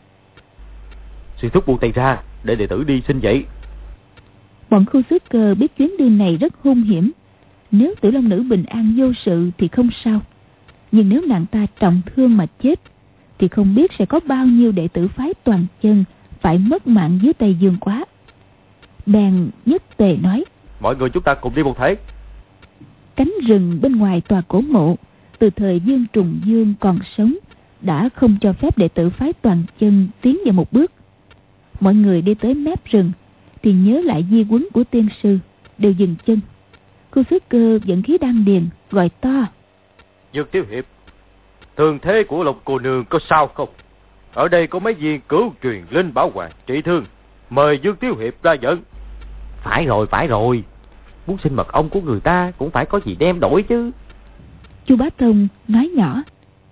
Sư thúc buông tay ra, để đệ tử đi xin vậy. Bọn Khu Xứ Cơ biết chuyến đi này rất hung hiểm. Nếu tiểu long nữ bình an vô sự thì không sao, nhưng nếu nàng ta trọng thương mà chết thì không biết sẽ có bao nhiêu đệ tử phái Toàn Chân phải mất mạng dưới tay Dương Quá. Bèn nhất tề nói: Mọi người chúng ta cùng đi một thể. Cánh rừng bên ngoài tòa cổ mộ, từ thời Dương Trùng Dương còn sống, đã không cho phép đệ tử phái Toàn Chân tiến vào một bước. Mọi người đi tới mép rừng thì nhớ lại di huấn của tiên sư, đều dừng chân. Khu Xứ Cơ dẫn khí đan điền, gọi to: Dương Tiểu Hiệp, thương thế của Lộc cô nương có sao không? Ở đây có mấy viên cửu truyền linh bảo hoàng trị thương, mời Dương Tiểu Hiệp ra dẫn. Phải rồi, phải rồi, muốn xin mật ong của người ta cũng phải có gì đem đổi chứ. Chu Bá Thông nói nhỏ.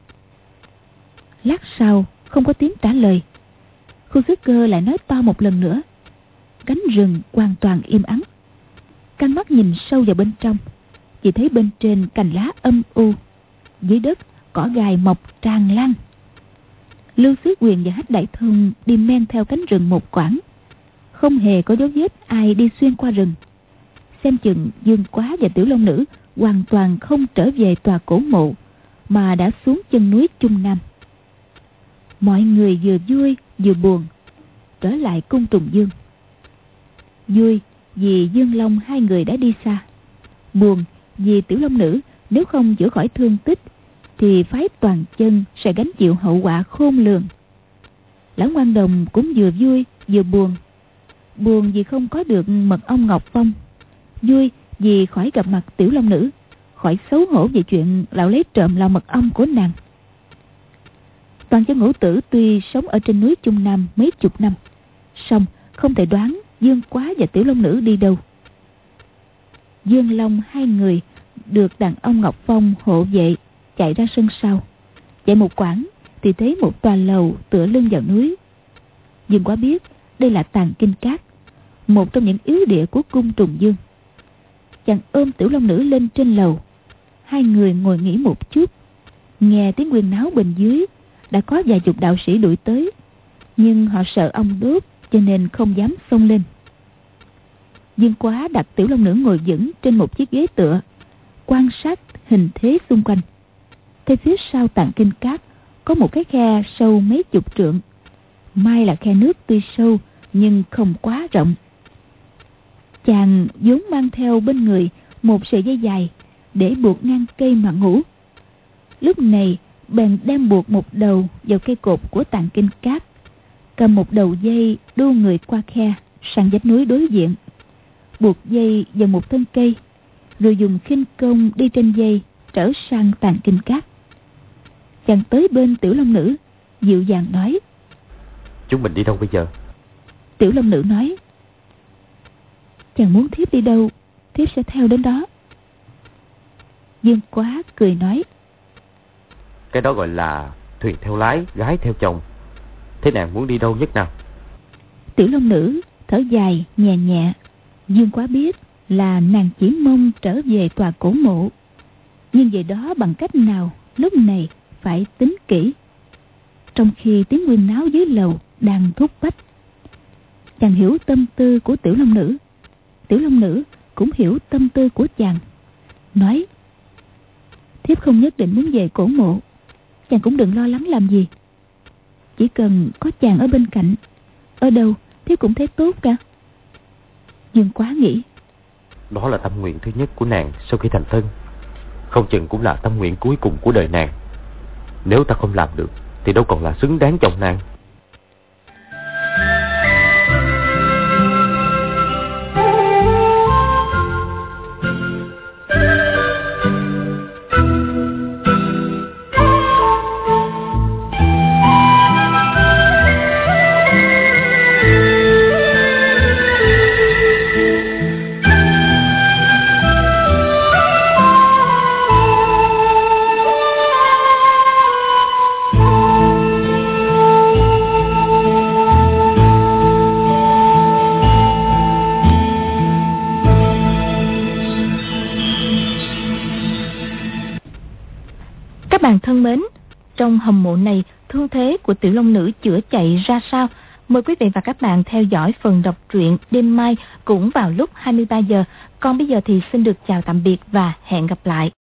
Lát sau không có tiếng trả lời. Khu Xứ Cơ lại nói to một lần nữa. Cánh rừng hoàn toàn im ắng. Căng mắt nhìn sâu vào bên trong, chỉ thấy bên trên cành lá âm u, dưới đất cỏ gai mọc tràn lan. Lưu Xứ Quyền và Hách Đại Thông đi men theo cánh rừng một quãng, không hề có dấu vết ai đi xuyên qua rừng. Xem chừng Dương Quá và Tiểu Long Nữ hoàn toàn không trở về tòa cổ mộ, mà đã xuống chân núi Trung Nam. Mọi người vừa vui vừa buồn trở lại cung Trùng Dương. Vui vì Dương Long hai người đã đi xa, buồn vì Tiểu Long Nữ nếu không chữa khỏi thương tích thì phái Toàn Chân sẽ gánh chịu hậu quả khôn lường. Lão Ngoan Đồng cũng vừa vui vừa buồn. Buồn vì không có được mật ong Ngọc Phong, vui vì khỏi gặp mặt Tiểu Long Nữ, khỏi xấu hổ về chuyện lão lấy trộm lò mật ong của nàng. Toàn cho Ngũ Tử tuy sống ở trên núi Trung Nam mấy chục năm, song không thể đoán Dương Quá và Tiểu Long Nữ đi đâu. Dương Long hai người được đàn ông Ngọc Phong hộ vệ chạy ra sân sau. Chạy một quãng thì thấy một tòa lầu tựa lưng vào núi. Dương Quá biết đây là Tàng Kinh Các, một trong những yếu địa của cung Trùng Dương. Chàng ôm Tiểu Long Nữ lên trên lầu. Hai người ngồi nghỉ một chút. Nghe tiếng huyên náo bên dưới, đã có vài chục đạo sĩ đuổi tới, nhưng họ sợ ong đốt cho nên không dám xông lên. Dương Quá đặt Tiểu Long Nữ ngồi vững trên một chiếc ghế tựa, quan sát hình thế xung quanh. Thấy phía sau Tàng Kinh Các có một cái khe sâu mấy chục trượng. May là khe nước tuy sâu nhưng không quá rộng. Chàng vốn mang theo bên người một sợi dây dài để buộc ngang cây mà ngủ. Lúc này bèn đem buộc một đầu vào cây cột của Tàng Kinh Các, cầm một đầu dây đu người qua khe sang vách núi đối diện, buộc dây vào một thân cây, rồi dùng khinh công đi trên dây trở sang Tàng Kinh Các. Chàng tới bên Tiểu Long Nữ, dịu dàng nói: Chúng mình đi đâu bây giờ? Tiểu Long Nữ nói: Chàng muốn thiếp đi đâu, thiếp sẽ theo đến đó. Dương Quá cười nói: Cái đó gọi là thuyền theo lái, gái theo chồng. Thế nàng muốn đi đâu nhất nào? Tiểu Long Nữ thở dài nhẹ nhẹ. Dương Quá biết là nàng chỉ mong trở về tòa cổ mộ, nhưng về đó bằng cách nào lúc này phải tính kỹ. Trong khi tiếng huyên náo dưới lầu đang thúc bách, chàng hiểu tâm tư của Tiểu Long Nữ, Tiểu Long Nữ cũng hiểu tâm tư của chàng, nói: Thiếp không nhất định muốn về cổ mộ, chàng cũng đừng lo lắng làm gì. Chỉ cần có chàng ở bên cạnh, ở đâu thiếp cũng thấy tốt cả. Dương Quá nghĩ: Đó là tâm nguyện thứ nhất của nàng sau khi thành thân, không chừng cũng là tâm nguyện cuối cùng của đời nàng. Nếu ta không làm được thì đâu còn là xứng đáng chồng nàng. Các bạn thân mến, trong hầm mộ này, thương thế của Tiểu Long Nữ chữa chạy ra sao? Mời quý vị và các bạn theo dõi phần đọc truyện đêm mai cũng vào lúc hai mươi ba giờ. Còn bây giờ thì xin được chào tạm biệt và hẹn gặp lại.